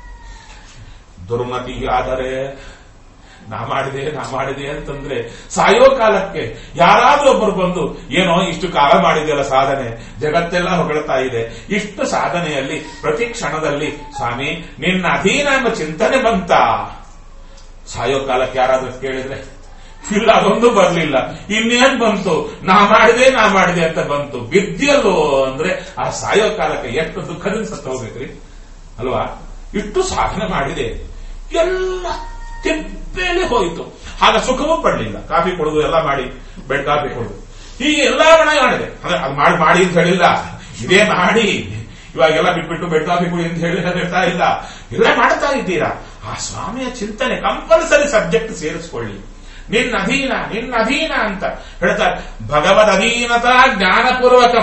ದುರ್ಮತಿ ಆದರೆ ನಾ ಮಾಡಿದೆ ಅಂತಂದ್ರೆ ಸಾಯೋ ಕಾಲಕ್ಕೆ ಯಾರಾದ್ರೂ ಒಬ್ಬರು ಬಂದು ಏನೋ ಇಷ್ಟು ಕಾಲ ಮಾಡಿದೆಯಲ್ಲ ಸಾಧನೆ, ಜಗತ್ತೆಲ್ಲ ಹೊಗಳ್ತಾ ಇದೆ, ಇಷ್ಟು ಸಾಧನೆಯಲ್ಲಿ ಪ್ರತಿ ಕ್ಷಣದಲ್ಲಿ ಸ್ವಾಮಿ ನಿನ್ನ ಅಧೀನ ಎಂಬ ಚಿಂತನೆ ಬಂತ? ಸಾಯೋ ಕಾಲಕ್ಕೆ ಯಾರಾದ್ರೂ ಕೇಳಿದ್ರೆ ಇಲ್ಲ, ಅದೊಂದು ಬರ್ಲಿಲ್ಲ, ಇನ್ನೇನ್ ಬಂತು, ನಾ ಮಾಡಿದೆ ಅಂತ ಬಂತು. ಬಿದ್ದಿಯಲ್ಲೋ ಅಂದ್ರೆ ಆ ಸಾಯೋ ಕಾಲಕ್ಕೆ ಎಷ್ಟು ದುಃಖದಿಂದ ಸತ್ತು ಹೋಗ್ಬೇಕ್ರಿ ಅಲ್ವಾ? ಇಷ್ಟು ಸಾಧನೆ ಮಾಡಿದೆ, ಎಲ್ಲ ತಿಪ್ಪೇಲಿ ಹೋಯಿತು. ಆಗ ಸುಖವೂ ಪಡಲಿಲ್ಲ. ಕಾಫಿ ಕೊಡುದು ಎಲ್ಲ ಮಾಡಿ, ಬೆಡ್ ಕಾಫಿ ಕೊಡುದು, ಹೀಗೆ ಎಲ್ಲಾ ಮಾಡಿದೆ. ಅಂದ್ರೆ ಅದು ಮಾಡಿ ಅಂತ ಹೇಳಿಲ್ಲ, ಇದೇ ಮಾಡಿ ಇವಾಗೆಲ್ಲ ಬಿಟ್ಬಿಟ್ಟು ಬೆಡ್ ಕಾಫಿ ಕುಡಿ ಅಂತ ಹೇಳಿ ಹೇಳ್ತಾ ಇಲ್ಲ, ಎಲ್ಲ ಮಾಡ್ತಾ ಇದ್ದೀರಾ. ಆ ಸ್ವಾಮಿಯ ಚಿಂತನೆ ಕಂಪಲ್ಸರಿ ಸಬ್ಜೆಕ್ಟ್ ಸೇರಿಸ್ಕೊಳ್ಳಿ. ನಿನ್ನ ಅಧೀನ ಅಂತ ಹೇಳ್ತಾರೆ. ಭಗವದ್ ಅಧೀನತಾ ಜ್ಞಾನಪೂರ್ವಕ,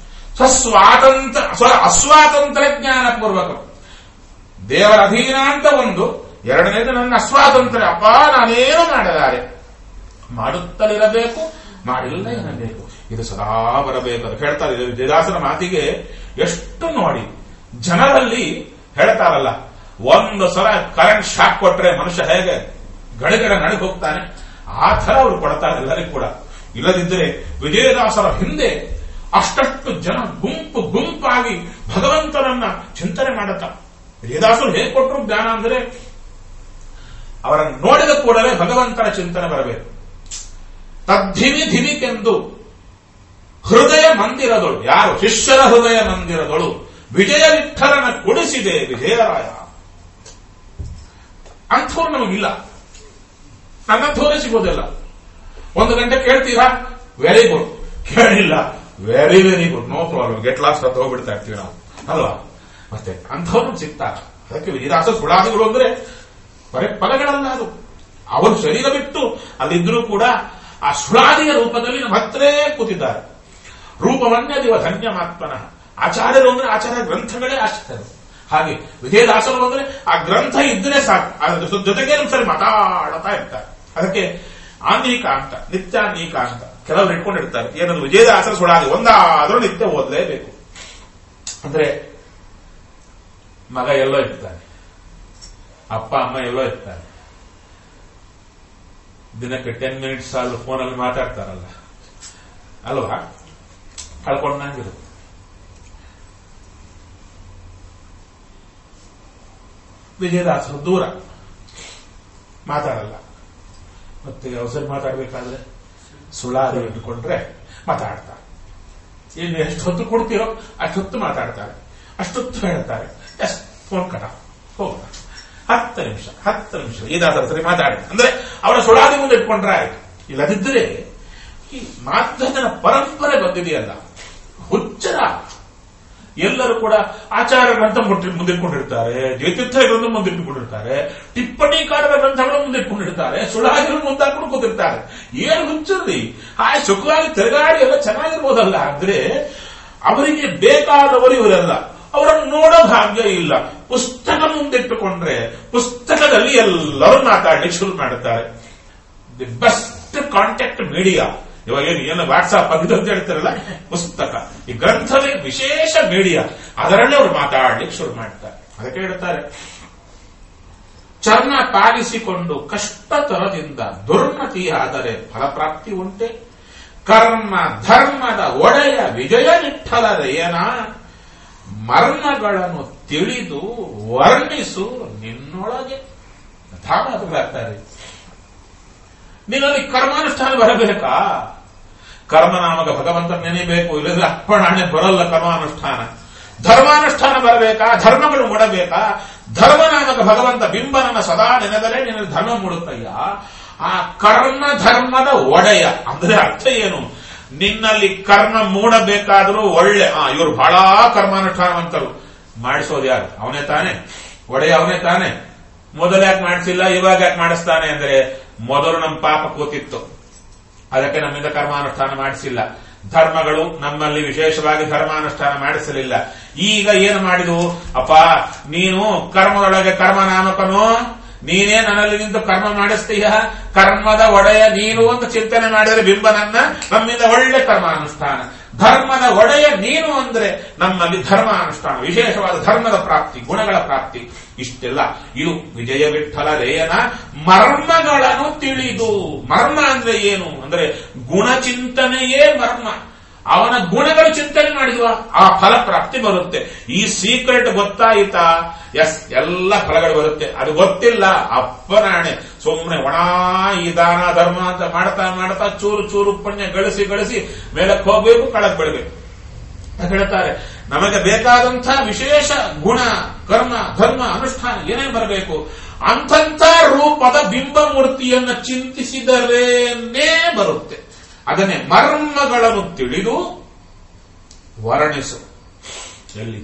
ಅಸ್ವಾತಂತ್ರ್ಯ ಜ್ಞಾನಪೂರ್ವಕ. ದೇವರ ಅಧೀನ ಅಂತ ಒಂದು, ಎರಡನೇದು ನನ್ನ ಅಸ್ವಾತಂತ್ರ್ಯ. ಅಪ್ಪ ನಾನೇನು ಮಾಡಲಾರೆ, ಮಾಡುತ್ತಲಿರಬೇಕು, ಮಾಡಿಲ್ಲ ಇರಬೇಕು, ಇದು ಸದಾ ಬರಬೇಕು ಅಂತ ಹೇಳ್ತಾರೆ. ವಿಜಯದಾಸರ ಮಾತಿಗೆ ಎಷ್ಟು ನೋಡಿ ಜನರಲ್ಲಿ ಹೇಳ್ತಾರಲ್ಲ, ಒಂದು ಸಲ ಕರೆಂಟ್ ಶಾಕ್ ಕೊಟ್ರೆ ಮನುಷ್ಯ ಹೇಗೆ ಗಡಗಡ ನಡಗೆ ಹೋಗ್ತಾನೆ, ಆ ಥರ ಅವರು ಕೊಡ್ತಾರೆ ಎಲ್ಲರಿಗೂ ಕೂಡ. ಇಲ್ಲದಿದ್ದರೆ ವಿಜಯದಾಸರ ಹಿಂದೆ ಅಷ್ಟಷ್ಟು ಜನ ಗುಂಪು ಗುಂಪಾಗಿ ಭಗವಂತನನ್ನ ಚಿಂತನೆ ಮಾಡುತ್ತಾ. ವಿಜಯದಾಸರು ಹೇಗೆ ಕೊಟ್ಟರು ಜ್ಞಾನ ಅಂದರೆ, ಅವರನ್ನು ನೋಡಿದ ಕೂಡಲೇ ಭಗವಂತನ ಚಿಂತನೆ ಬರಬೇಕು. ತದ್ಧಿವಿ ಧಿವಿಕೆಂದು ಹೃದಯ ಮಂದಿರದಳು, ಯಾರು ಶಿಷ್ಯರ ಹೃದಯ ಮಂದಿರದಳು ವಿಜಯ ವಿಠಲನ ಕೊಡಿಸಿದೆ ವಿಜಯರಾಯ. ಅಂಥವ್ರು ನಮಗಿಲ್ಲ, ನನ್ನಂಥವರೇ ಸಿಗೋದಿಲ್ಲ. 1 ಗಂಟೆ ಕೇಳ್ತೀರಾ, ವೆರಿ ಗುಡ್. ಕೇಳಿಲ್ಲ, very very good, no problem, get lost ಅಂತ ಹೋಗ್ಬಿಡ್ತಾ ಇರ್ತೀವಿ ನಾವು ಅಲ್ವಾ. ಮತ್ತೆ ಅಂಥವ್ರು ಸಿಗ್ತಾರೆ. ಅದಕ್ಕೆ ವಿಜಿದಾಸ ಸುಳಾದಿಗಳು ಅಂದ್ರೆ ಬರೀ ಪದಗಳಲ್ಲ, ಅದು ಅವರು ಶರೀರ ಬಿಟ್ಟು ಅಲ್ಲಿದ್ರೂ ಕೂಡ ಆ ಸುಳಾದಿಯ ರೂಪದಲ್ಲಿ ನಮ್ಮ ಹತ್ರೇ ಕೂತಿದ್ದಾರೆ. ರೂಪವನ್ಯದಿವ ಧನ್ಯಮಾತ್ಮನಃ. ಆಚಾರ್ಯರು ಅಂದ್ರೆ ಆಚಾರ್ಯ ಗ್ರಂಥಗಳೇ ಆಶ್ಚರ್ಯ. ಹಾಗೆ ವಿಜಯದಾಸರು ಅಂದ್ರೆ ಆ ಗ್ರಂಥ ಇದ್ರೆ ಸಾಕು, ಅದ್ರ ಜೊತೆಗೆ ಸರಿ ಮಾತಾಡ್ತಾ ಇರ್ತಾರೆ. ಅದಕ್ಕೆ ಆಂಗಿಕ ಅಂತ, ನಿತ್ಯಾನ್ಯಿಕ ಅಂತ ಕೆಲವರು ಇಟ್ಕೊಂಡಿರ್ತಾರೆ. ಏನಂದ್ರೆ ವಿಜಯದಾಸರ ಸುಳಾದಿ ಒಂದಾದ್ರೂ ನಿತ್ಯ ಓದಲೇಬೇಕು. ಅಂದ್ರೆ ಮಗ ಎಲ್ಲೋ ಇರ್ತಾನೆ, ಅಪ್ಪ ಅಮ್ಮ ಎಲ್ಲೋ ಇರ್ತಾರೆ, ದಿನಕ್ಕೆ 10 ಮಿನಿಟ್ಸ್ ಆದ್ರೂ ಫೋನಲ್ಲಿ ಮಾತಾಡ್ತಾರಲ್ಲ ಅಲ್ವಾ, ಕಳ್ಕೊಂಡಂಗಿರುತ್ತೆ. ವಿಜಯದಾಸರು ದೂರ ಮಾತಾಡಲ್ಲ. ಮತ್ತೆ ಅವಸರ ಮಾತಾಡ್ಬೇಕಾದ್ರೆ ಸುಳಾದಿ ಇಟ್ಟುಕೊಂಡ್ರೆ ಮಾತಾಡ್ತಾರೆ. ಇನ್ನು ಎಷ್ಟು ಹೊತ್ತು ಕೊಡ್ತೀರೋ ಅಷ್ಟೊತ್ತು ಮಾತಾಡ್ತಾರೆ, ಅಷ್ಟೊತ್ತು ಹೇಳ್ತಾರೆ. ಎಸ್ ಫೋನ್ ಕಟ ಹೋಗೋಣ, 10 ನಿಮಿಷ ಇದಾದ ಸರಿ ಮಾತಾಡಿ ಅಂದ್ರೆ ಅವರ ಸುಳಾದಿ ಮುಂದೆ ಇಟ್ಕೊಂಡ್ರೆ ಆಯ್ತು. ಇಲ್ಲದಿದ್ದರೆ ಈ ಮಾಧ್ಯಮದ ಪರಂಪರೆ ಬಂದಿದೆಯಲ್ಲ, ಹುಚ್ಚರ. ಎಲ್ಲರೂ ಕೂಡ ಆಚಾರ್ಯ ಗ್ರಂಥ ಮುಂದಿಟ್ಕೊಂಡಿರ್ತಾರೆ, ಜಯತೀರ್ಥ ಗ್ರಂಥ ಮುಂದಿಟ್ಕೊಂಡಿರ್ತಾರೆ, ಟಿಪ್ಪಣಿಕಾರರ ಗ್ರಂಥಗಳು ಮುಂದಿಟ್ಕೊಂಡಿರ್ತಾರೆ, ಸುಳಾದಿಗಳು ಮುಂದಾಕೊಂಡು ಕೂತಿರ್ತಾರೆ. ಏನು ಹುಚ್ಚರ್ರಿ! ಹಾಯ್ ಸುಖವಾಗಿ ತಿರುಗಾಡಿ ಎಲ್ಲ ಚೆನ್ನಾಗಿರ್ಬೋದಲ್ಲ. ಆದ್ರೆ ಅವರಿಗೆ ಬೇಕಾದವರು ಇವರೆಲ್ಲ, ಅವರನ್ನು ನೋಡೋ ಭಾಗ್ಯ ಇಲ್ಲ. ಪುಸ್ತಕ ಮುಂದಿಟ್ಟುಕೊಂಡ್ರೆ ಪುಸ್ತಕದಲ್ಲಿ ಎಲ್ಲರೂ ಮಾತಾಡ್ಲಿಕ್ಕೆ ಶುರು ಮಾಡುತ್ತಾರೆ. ದಿ ಬೆಸ್ಟ್ ಕಾಂಟ್ಯಾಕ್ಟ್ ಮೀಡಿಯಾ ಇವಾಗ ಏನು ವಾಟ್ಸಾಪ್ ಅದು ಅಂತ ಹೇಳ್ತಾರಲ್ಲ, ಪುಸ್ತಕ, ಈ ಗ್ರಂಥವೇ ವಿಶೇಷ ಮೀಡಿಯಾ. ಅದರಲ್ಲೇ ಅವರು ಮಾತಾಡ್ಲಿಕ್ಕೆ ಶುರು ಮಾಡ್ತಾರೆ. ಅದಕ್ಕೆ ಹೇಳ್ತಾರೆ, ಚರ್ಮ ಪಾಲಿಸಿಕೊಂಡು ಕಷ್ಟತರದಿಂದ ದುರ್ಮತಿಯಾದರೆ ಫಲಪ್ರಾಪ್ತಿ ಉಂಟೆ. ಕರ್ಮ ಧರ್ಮದ ಒಡೆಯ ವಿಜಯ ವಿಠಲರೇಯನ ಮರ್ಮಗಳನ್ನು ತಿಳಿದು ವರ್ಣಿಸು ನಿನ್ನೊಳಗೆ. ಧಾಮಾಗ್ತಾರೆ. ನಿನ್ನಲ್ಲಿ ಕರ್ಮಾನುಷ್ಠಾನ ಬರಬೇಕಾ? ಕರ್ಮನಾಮಕ ಭಗವಂತ ನೆನೆಬೇಕು, ಇಲ್ಲದ್ರೆ ಅಪ್ಪಣೆ ಬರಲ್ಲ ಕರ್ಮಾನುಷ್ಠಾನ. ಧರ್ಮಾನುಷ್ಠಾನ ಬರಬೇಕಾ? ಧರ್ಮಗಳು ಮೂಡಬೇಕಾ? ಧರ್ಮನಾಮಕ ಭಗವಂತ ಬಿಂಬನನ್ನ ಸದಾ ನೆನೆದರೆ ನಿನ್ನ ಧರ್ಮ ಮೂಡುತ್ತಯ್ಯ. ಆ ಕರ್ಮ ಧರ್ಮದ ಒಡೆಯ ಅಂದ್ರೆ ಅರ್ಥ ಏನು? ನಿನ್ನಲ್ಲಿ ಕರ್ಮ ಮೂಡಬೇಕಾದ್ರೂ ಒಳ್ಳೆ ಇವರು ಬಹಳ ಕರ್ಮಾನುಷ್ಠಾನವಂತರು. ಮಾಡಿಸೋದು ಯಾರು? ಅವನೇ ತಾನೆ, ಒಡೆಯ ಅವನೇ ತಾನೆ. ಮೊದಲು ಯಾಕೆ ಮಾಡಿಸಿಲ್ಲ, ಇವಾಗ ಯಾಕೆ ಮಾಡಿಸ್ತಾನೆ ಅಂದ್ರೆ ಮೊದಲು ನಮ್ಮ ಪಾಪ ಕೂತಿತ್ತು, ಅದಕ್ಕೆ ನಮ್ಮಿಂದ ಕರ್ಮಾನುಷ್ಠಾನ ಮಾಡಿಸಿಲ್ಲ. ಧರ್ಮಗಳು ನಮ್ಮಲ್ಲಿ ವಿಶೇಷವಾಗಿ ಧರ್ಮಾನುಷ್ಠಾನ ಮಾಡಿಸಲಿಲ್ಲ. ಈಗ ಏನು ಮಾಡಿದ್ವು? ಅಪ್ಪ ನೀನು ಕರ್ಮದೊಳಗೆ ಕರ್ಮನಾಮಕನು, ನೀನೇ ನನ್ನಲ್ಲಿ ನಿಂತು ಕರ್ಮ ಮಾಡಿಸ್ತೀಯ, ಕರ್ಮದ ಒಡೆಯ ನೀನು ಅಂತ ಚಿಂತನೆ ಮಾಡಿದರೆ ಬಿಂಬನನ್ನ ನಮ್ಮಿಂದ ಒಳ್ಳೆ ಕರ್ಮಾನುಷ್ಠಾನ. ಧರ್ಮದ ಒಡೆಯ ನೀನು ಅಂದ್ರೆ ನಮ್ಮಲ್ಲಿ ಧರ್ಮಾನುಷ್ಠಾನ, ವಿಶೇಷವಾದ ಧರ್ಮದ ಪ್ರಾಪ್ತಿ, ಗುಣಗಳ ಪ್ರಾಪ್ತಿ. ಇಷ್ಟೆಲ್ಲ ಇದು ವಿಜಯ ವಿಠಲರೇಯನ ಮರ್ಮಗಳನ್ನು ತಿಳಿದು. ಮರ್ಮ ಅಂದ್ರೆ ಏನು ಅಂದ್ರೆ ಗುಣಚಿಂತನೆಯೇ ಮರ್ಮ. ಅವನ ಗುಣಗಳು ಚಿಂತನೆ ಮಾಡಿದ್ವ ಆ ಫಲ ಪ್ರಾಪ್ತಿ ಬರುತ್ತೆ. ಈ ಸೀಕ್ರೆಟ್ ಗೊತ್ತಾಯಿತಾ? ಎಸ್, ಎಲ್ಲ ಫಲಗಳು ಬರುತ್ತೆ. ಅದು ಗೊತ್ತಿಲ್ಲ, ಅಪ್ಪನಾಣೆ ಸುಮ್ಮನೆ ಒಣ ಈ ದಾನ ಧರ್ಮ ಅಂತ ಮಾಡ್ತಾ ಮಾಡ್ತಾ ಚೂರು ಚೂರು ಪುಣ್ಯ ಗಳಿಸಿ ಮೇಲಕ್ಕೆ ಹೋಗ್ಬೇಕು, ಕಳಕ್ ಬಿಡಬೇಕು. ಹೇಳ್ತಾರೆ, ನಮಗೆ ಬೇಕಾದಂಥ ವಿಶೇಷ ಗುಣ ಕರ್ಮ ಧರ್ಮ ಅನುಷ್ಠಾನ ಏನೇನು ಬರಬೇಕು, ಅಂಥ ರೂಪದ ಬಿಂಬಮೂರ್ತಿಯನ್ನು ಚಿಂತಿಸಿದರೇನೇ ಬರುತ್ತೆ. ಅದನ್ನೇ ಮರ್ಮಗಳನ್ನು ತಿಳಿದು ವರ್ಣಿಸು. ಎಲ್ಲಿ?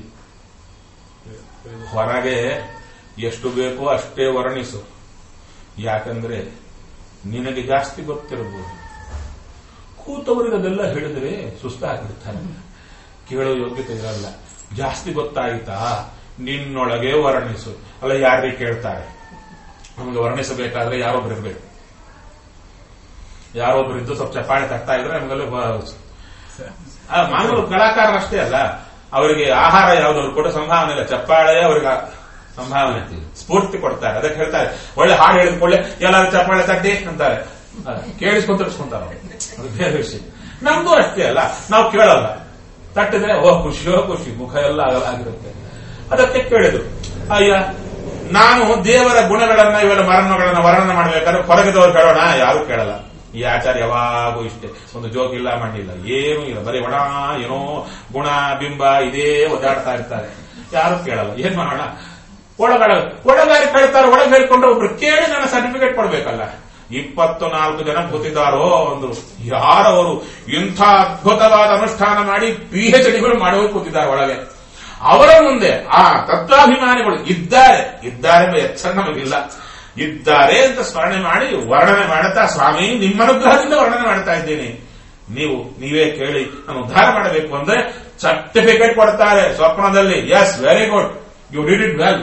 ಹೊರಗೆ ಎಷ್ಟು ಬೇಕೋ ಅಷ್ಟೇ ವರ್ಣಿಸು. ಯಾಕಂದ್ರೆ ನಿನಗೆ ಜಾಸ್ತಿ ಗೊತ್ತಿರಬಹುದು. ಕೂತವರಿಗೆ ಅದೆಲ್ಲ ಹೇಳಿದ್ರೆ ಸುಸ್ತಾಗಿರ್ತಾರೆ, ಕೇಳೋ ಯೋಗ್ಯತೆ ಇರಲ್ಲ. ಜಾಸ್ತಿ ಗೊತ್ತಾಯಿತಾ? ನಿನ್ನೊಳಗೆ ವರ್ಣಿಸು. ಅಲ್ಲ, ಯಾರಿಗೆ ಕೇಳ್ತಾರೆ? ನಮಗೆ ವರ್ಣಿಸಬೇಕಾದ್ರೆ ಯಾರೊಬ್ರು ಇರಬೇಕು. ಯಾರೊಬ್ರು ಇದ್ದು ಸ್ವಲ್ಪ ಚಪ್ಪಾಳೆ ತಗ್ತಾ ಇದ್ರೆ ನಮಗೆಲ್ಲ ಮಾನವರು ಕಲಾಕಾರರಷ್ಟೇ ಅಲ್ಲ, ಅವರಿಗೆ ಆಹಾರ ಯಾವ್ದಾದ್ರು ಕೂಡ ಸಂಭಾವನೆ ಇಲ್ಲ. ಚಪ್ಪಾಳೆ ಅವರಿಗೆ ಸಂಭಾವನೆ, ಸ್ಫೂರ್ತಿ ಕೊಡ್ತಾರೆ. ಅದಕ್ಕೆ ಹೇಳ್ತಾರೆ, ಒಳ್ಳೆ ಹಾಡು ಹೇಳಿದ್ಕೊಳ್ಳೆ ಎಲ್ಲಾರು ಚಪ್ಪಾಳೆ ತಟ್ಟಿ ಅಂತಾರೆ, ಕೇಳಿಸ್ಕೊಂತಾರೆ. ಅದು ಬೇರೆ ವಿಷಯ. ನಮ್ದು ಅಷ್ಟೇ ಅಲ್ಲ, ನಾವು ಕೇಳಲ್ಲ. ತಟ್ಟಿದ್ರೆ ಖುಷಿಯೋ ಖುಷಿ, ಮುಖ ಎಲ್ಲ ಅಗಲಾಗಿರುತ್ತೆ. ಅದಕ್ಕೆ ಕೇಳಿದ್ರು, ಅಯ್ಯ ನಾನು ದೇವರ ಗುಣಗಳನ್ನ ಇವೆಲ್ಲ ಮರ್ಮಗಳನ್ನ ವರ್ಣನೆ ಮಾಡಬೇಕಾದ್ರೆ ಹೊರಗಿದವರು ಕೇಳೋಣ, ಯಾರು ಕೇಳಲ್ಲ. ಈ ಆಚಾರ ಯಾವಾಗೂ ಇಷ್ಟೇ, ಒಂದು ಜೋಕ್ ಇಲ್ಲ, ಮಣ್ಣಿಲ್ಲ, ಏನೂ ಇಲ್ಲ, ಬರೀ ಒಣ ಏನೋ ಗುಣ ಬಿಂಬ ಇದೇ ಒದ್ದಾಡ್ತಾ ಇರ್ತಾರೆ, ಯಾರು ಕೇಳಲ್ಲ. ಏನ್ ಮಾಡೋಣ? ಒಳಗಾರಿ ಕೇಳ್ತಾರೆ. ಒಳಗೆ ಹೇಳ್ಕೊಂಡ್ರೆ ಒಬ್ರು ಕೇಳಿ ನನ್ನ ಸರ್ಟಿಫಿಕೇಟ್ ಕೊಡ್ಬೇಕಲ್ಲ. 24 ಜನ ಕೂತಿದ್ದಾರೋ ಅಂದ್ರು. ಯಾರವರು? ಇಂಥ ಅದ್ಭುತವಾದ ಅನುಷ್ಠಾನ ಮಾಡಿ PhDಗಳು ಮಾಡೋರು ಕೂತಿದ್ದಾರೆ ಒಳಗೆ. ಅವರ ಮುಂದೆ ಆ ತತ್ವಾಭಿಮಾನಿಗಳು ಇದ್ದಾರೆ ಎಂಬ ಎಚ್ಚರ ನಮಗಿಲ್ಲ. ಇದ್ದಾರೆ ಅಂತ ಸ್ಮರಣೆ ಮಾಡಿ ವರ್ಣನೆ ಮಾಡುತ್ತಾ, ಸ್ವಾಮಿ ನಿಮ್ಮ ಅನುಗ್ರಹದಿಂದ ವರ್ಣನೆ ಮಾಡ್ತಾ ಇದ್ದೀನಿ, ನೀವೇ ಕೇಳಿ ನಾನು ಉದ್ಧಾರ ಮಾಡಬೇಕು ಅಂದ್ರೆ ಸರ್ಟಿಫಿಕೇಟ್ ಕೊಡ್ತಾರೆ ಸ್ವಪ್ನದಲ್ಲಿ. Yes, very good, you did it well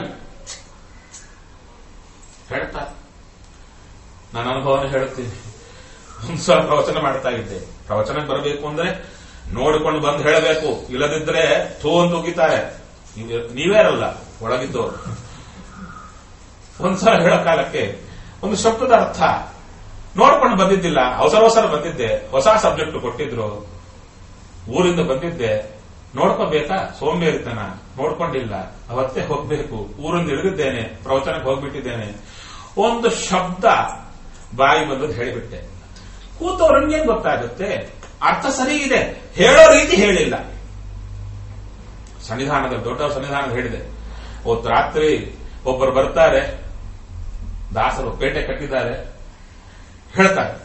ಹೇಳ್ತಾರೆ. ನಾನು ಅನುಭವನ ಹೇಳ್ತೀನಿ. ಒಂದ್ಸಲ ಪ್ರವಚನ ಮಾಡ್ತಾ ಇದ್ದೆ. ಪ್ರವಚನಕ್ಕೆ ಬರಬೇಕು ಅಂದ್ರೆ ನೋಡಿಕೊಂಡು ಬಂದು ಹೇಳಬೇಕು, ಇಲ್ಲದಿದ್ರೆ ಥೂ ಅಂತ ಉಗಿತಾರೆ. ನೀವೇ ಅಲ್ಲ ಒಳಗಿದ್ದವರು. ಒಂದ್ಸಲ ಹೇಳೋ ಕಾಲಕ್ಕೆ ಒಂದು ಶಬ್ದದ ಅರ್ಥ ನೋಡ್ಕೊಂಡು ಬಂದಿದ್ದಿಲ್ಲ, ಅವಸರ ಬಂದಿದ್ದೆ. ಹೊಸ ಸಬ್ಜೆಕ್ಟ್ ಕೊಟ್ಟಿದ್ರು, ಊರಿಂದ ಬಂದಿದ್ದೆ. ನೋಡ್ಕೋಬೇಕಾ? ಸೋಂಬೇರಿತನ, ನೋಡ್ಕೊಂಡಿಲ್ಲ. ಅವತ್ತೇ ಹೋಗ್ಬೇಕು. ಊರಿಂದ ಇಳಿದಿದ್ದೇನೆ, ಪ್ರವಚನಕ್ಕೆ ಹೋಗ್ಬಿಟ್ಟಿದ್ದೇನೆ. ಒಂದು ಶಬ್ದ ಬಾಯಿ ಬಂದದ್ದು ಹೇಳಿಬಿಟ್ಟೆ. ಕೂತವ್ರಂಗೇನ್ ಗೊತ್ತಾಗುತ್ತೆ? ಅರ್ಥ ಸರಿ ಇದೆ, ಹೇಳೋ ರೀತಿ ಹೇಳಿಲ್ಲ. ಸನ್ನಿಧಾನದಲ್ಲಿ, ದೊಡ್ಡ ಸನ್ನಿಧಾನದಲ್ಲಿ ಹೇಳಿದೆ. ಅವತ್ತು ರಾತ್ರಿ ಒಬ್ಬರು ಬರ್ತಾರೆ, ದಾಸರು ಪೇಟೆ ಕಟ್ಟಿದ್ದಾರೆ, ಹೇಳ್ತಾರೆ,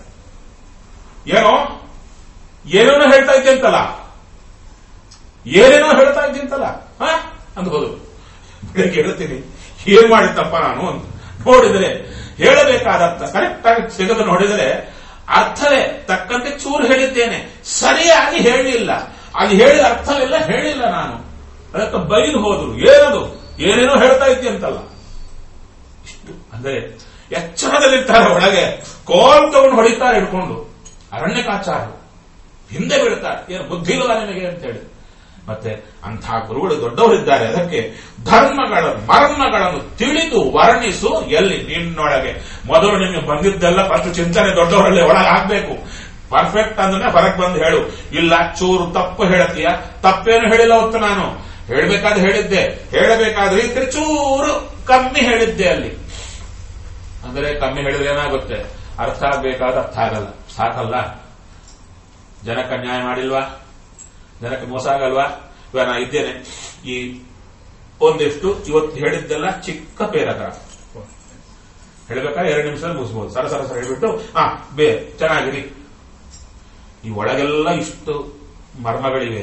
ಏನೇನೋ ಹೇಳ್ತಾ ಇದ್ದಂತಲ್ಲ, ಏನೇನೋ ಹೇಳ್ತಾ ಇದ್ದಂತಲ್ಲ ಅಂದ್ಬೋದು. ಬೆಳಗ್ಗೆ ಹೇಳ್ತೀನಿ, ಏನ್ ಮಾಡಿತ್ತಪ್ಪ ನಾನು ಅಂತ ನೋಡಿದ್ರೆ ಹೇಳಬೇಕಾದ ಅರ್ಥ ಕರೆಕ್ಟ್ ಆಗಿ ಸಿಗದು ನೋಡಿದರೆ ಅರ್ಥವೇ ತಕ್ಕಂತೆ ಚೂರು ಹೇಳಿದ್ದೇನೆ, ಸರಿಯಾಗಿ ಹೇಳಿಲ್ಲ. ಅಲ್ಲಿ ಹೇಳಿದ ಅರ್ಥವೆಲ್ಲ ಹೇಳಿಲ್ಲ ನಾನು. ಅದಕ್ಕೆ ಬೈದು ಹೋದ್ರು. ಏನದು? ಏನೇನೋ ಹೇಳ್ತಾ ಇದ್ದಂತಲ್ಲ. ಇಷ್ಟು ಅಂದ್ರೆ ಎಚ್ಚರದಲ್ಲಿರ್ತಾರೆ. ಒಳಗೆ ಕೋಲ್ ತಗೊಂಡು ಹೊಡಿತಾರೆ ಹಿಡ್ಕೊಂಡು. ಅರಣ್ಯಕಾಚಾರ ಹಿಂದೆ ಬೀಳ್ತಾರೆ. ಏನು ಬುದ್ಧಿ ಇಲ್ವಾ ನಿನಗೆ ಅಂತ ಹೇಳಿ. ಮತ್ತೆ ಅಂಥ ಗುರುಗಳು ದೊಡ್ಡವರಿದ್ದಾರೆ. ಅದಕ್ಕೆ ಮರ್ಮಗಳನ್ನು ತಿಳಿದು ವರ್ಣಿಸು ಎಲ್ಲಿ ನಿನ್ನೊಳಗೆ. ಮೊದಲು ನಿಮಗೆ ಬಂದಿದ್ದೆಲ್ಲ ಫಸ್ಟ್ ಚಿಂತನೆ ದೊಡ್ಡವರಲ್ಲಿ ಒಳಗೆ ಆಗ್ಬೇಕು. ಪರ್ಫೆಕ್ಟ್ ಅಂದ್ರೆ ಹೊರಗೆ ಬಂದು ಹೇಳು. ಇಲ್ಲ ಚೂರು ತಪ್ಪು ಹೇಳತೀಯ, ತಪ್ಪೇನು ಹೇಳಿಲ್ಲ ಹೊತ್ತು ನಾನು ಹೇಳಬೇಕಾದ್ರೆ ಹೇಳಿದ್ದೆ, ಹೇಳಬೇಕಾದ್ರೆ ರೀತಿ ಚೂರು ಕಮ್ಮಿ ಹೇಳಿದ್ದೆ. ಅಲ್ಲಿ ಅಂದ್ರೆ ಕಮ್ಮಿ ಹೇಳಿದ್ರೆ ಏನಾಗುತ್ತೆ? ಅರ್ಥ ಆಗ್ಬೇಕಾದ ಅರ್ಥ ಆಗಲ್ಲ. ಸಾಕಲ್ಲ? ಜನಕ್ಕೆ ಅನ್ಯಾಯ ಮಾಡಿಲ್ವಾ? ಜನಕ್ಕೆ ಮೋಸ ಆಗಲ್ವಾ? ಇವಾಗ ನಾ ಇದ್ದೇನೆ, ಈ ಒಂದಿಷ್ಟು ಇವತ್ತು ಹೇಳಿದ್ದೆಲ್ಲ ಚಿಕ್ಕ ಪ್ಯಾರಾಗ್ರಾಫ್ ಹೇಳ್ಬೇಕಾದ್ರೆ 2 ನಿಮಿಷದಲ್ಲಿ ಮುಗಿಸ್ಬೋದು. ಸರ ಹೇಳ್ಬಿಟ್ಟು ಚೆನ್ನಾಗಿರಿ. ಈ ಒಳಗೆಲ್ಲ ಇಷ್ಟು ಮರ್ಮಗಳಿವೆ.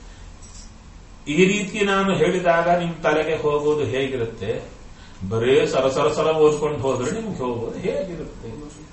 ಈ ರೀತಿ ನಾನು ಹೇಳಿದಾಗ ನಿಮ್ ತಲೆಗೆ ಹೋಗೋದು ಹೇಗಿರುತ್ತೆ? ಬರೇ ಸರ ಓದ್ಕೊಂಡು ಹೋದ್ರೆ ನಿಮ್ಗೆ ಹೋಗೋದು ಹೇಗಿರುತ್ತೆ?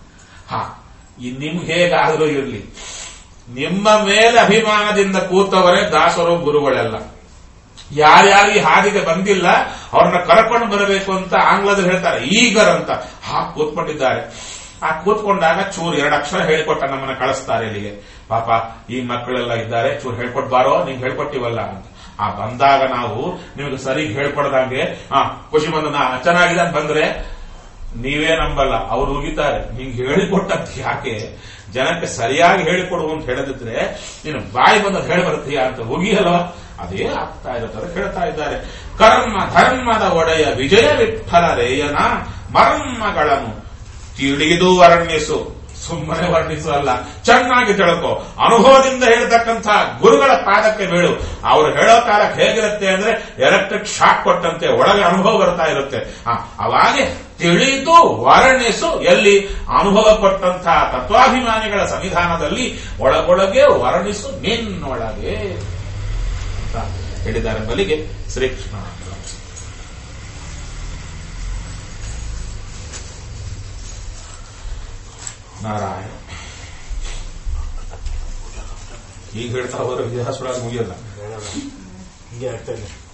ನಿಮ್ಗೆ ಹೇಗಾದ್ರೂ ಇರ್ಲಿ, ನಿಮ್ಮ ಮೇಲೆ ಅಭಿಮಾನದಿಂದ ಕೂತವರೇ ದಾಸರು ಗುರುಗಳೆಲ್ಲ. ಯಾರ್ಯಾರು ಈ ಹಾದಿಗೆ ಬಂದಿಲ್ಲ ಅವ್ರನ್ನ ಕರ್ಕೊಂಡು ಬರಬೇಕು ಅಂತ ಆಂಗ್ಲದಲ್ಲಿ ಹೇಳ್ತಾರೆ, ಈಗರ್ ಅಂತ. ಕೂತ್ಕೊಂಡಿದ್ದಾರೆ. ಕೂತ್ಕೊಂಡಾಗ ಚೂರು 2 ಅಕ್ಷರ ಹೇಳಿಕೊಟ್ಟ ನಮ್ಮನ್ನ ಕಳಿಸ್ತಾರೆ ಇಲ್ಲಿಗೆ. ಪಾಪ ಈ ಮಕ್ಕಳೆಲ್ಲ ಇದ್ದಾರೆ, ಚೂರು ಹೇಳ್ಕೊಟ್ ಬಾರೋ, ನಿಮ್ಗೆ ಹೇಳ್ಕೊಟ್ಟಿವಲ್ಲ ಅಂತ. ಬಂದಾಗ ನಾವು ನಿಮಗೆ ಸರಿ ಹೇಳ್ಕೊಡ್ದಂಗೆ ಖುಷಿ ಬಂದು ಚೆನ್ನಾಗಿದೆ ಅಂತ ಬಂದ್ರೆ ನೀವೇ ನಂಬಲ್ಲ, ಅವ್ರು ಉಗಿತಾರೆ. ನಿಂಗೆ ಹೇಳಿಕೊಟ್ಟದ್ದು ಯಾಕೆ? ಜನಕ್ಕೆ ಸರಿಯಾಗಿ ಹೇಳಿಕೊಡುವ ಅಂತ ಹೇಳದಿದ್ರೆ ನೀನು ಬಾಯಿ ಬಂದ ಹೇಳಿ ಬರ್ತೀಯಾ ಅಂತ ಉಗಿಯಲ್ವ? ಅದೇ ಆಗ್ತಾ ಇರುತ್ತೆ. ಹೇಳ್ತಾ ಇದ್ದಾರೆ, ಧರ್ಮದ ಒಡೆಯ ವಿಜಯ ವಿಠಲ ರೇಯನ ಮರ್ಮಗಳನ್ನು ತಿಳಿದು ವರ್ಣಿಸು. ಸುಮ್ಮನೆ ವರ್ಣಿಸು ಅಲ್ಲ, ಚೆನ್ನಾಗಿ ತಿಳ್ಕೊ. ಅನುಭವದಿಂದ ಹೇಳ್ತಕ್ಕಂಥ ಗುರುಗಳ ಪಾದಕ್ಕೆ ಬೀಳು. ಅವರು ಹೇಳೋ ಕಾಲಕ್ಕೆ ಹೇಗಿರುತ್ತೆ ಅಂದ್ರೆ ಎಲೆಕ್ಟ್ರಿಕ್ ಶಾಕ್ ಕೊಟ್ಟಂತೆ ಒಳಗೆ ಅನುಭವ ಬರ್ತಾ ಇರುತ್ತೆ. ಅವಾಗೆ ತಿಳಿದು ವರ್ಣಿಸು. ಎಲ್ಲಿ? ಅನುಭವ ಕೊಟ್ಟಂತಹ ತತ್ವಾಭಿಮಾನಿಗಳ ಸನ್ನಿಧಾನದಲ್ಲಿ ಒಳಗೊಳಗೆ ವರ್ಣಿಸು ನಿನ್ನೊಳಗೆ ಅಂತ ಹೇಳಿದ್ದಾರೆ. ಬಲಿಗೆ ಶ್ರೀಕೃಷ್ಣ ನಾರಾಯಣ. ಈಗ ಹೇಳ್ತಾ ಹೋದ್ರೆ ಇತಿಹಾಸ ಮುಗಿಯಲ್ಲ. ಹೀಗೆ ಆಗ್ತಾ ಇದೆ.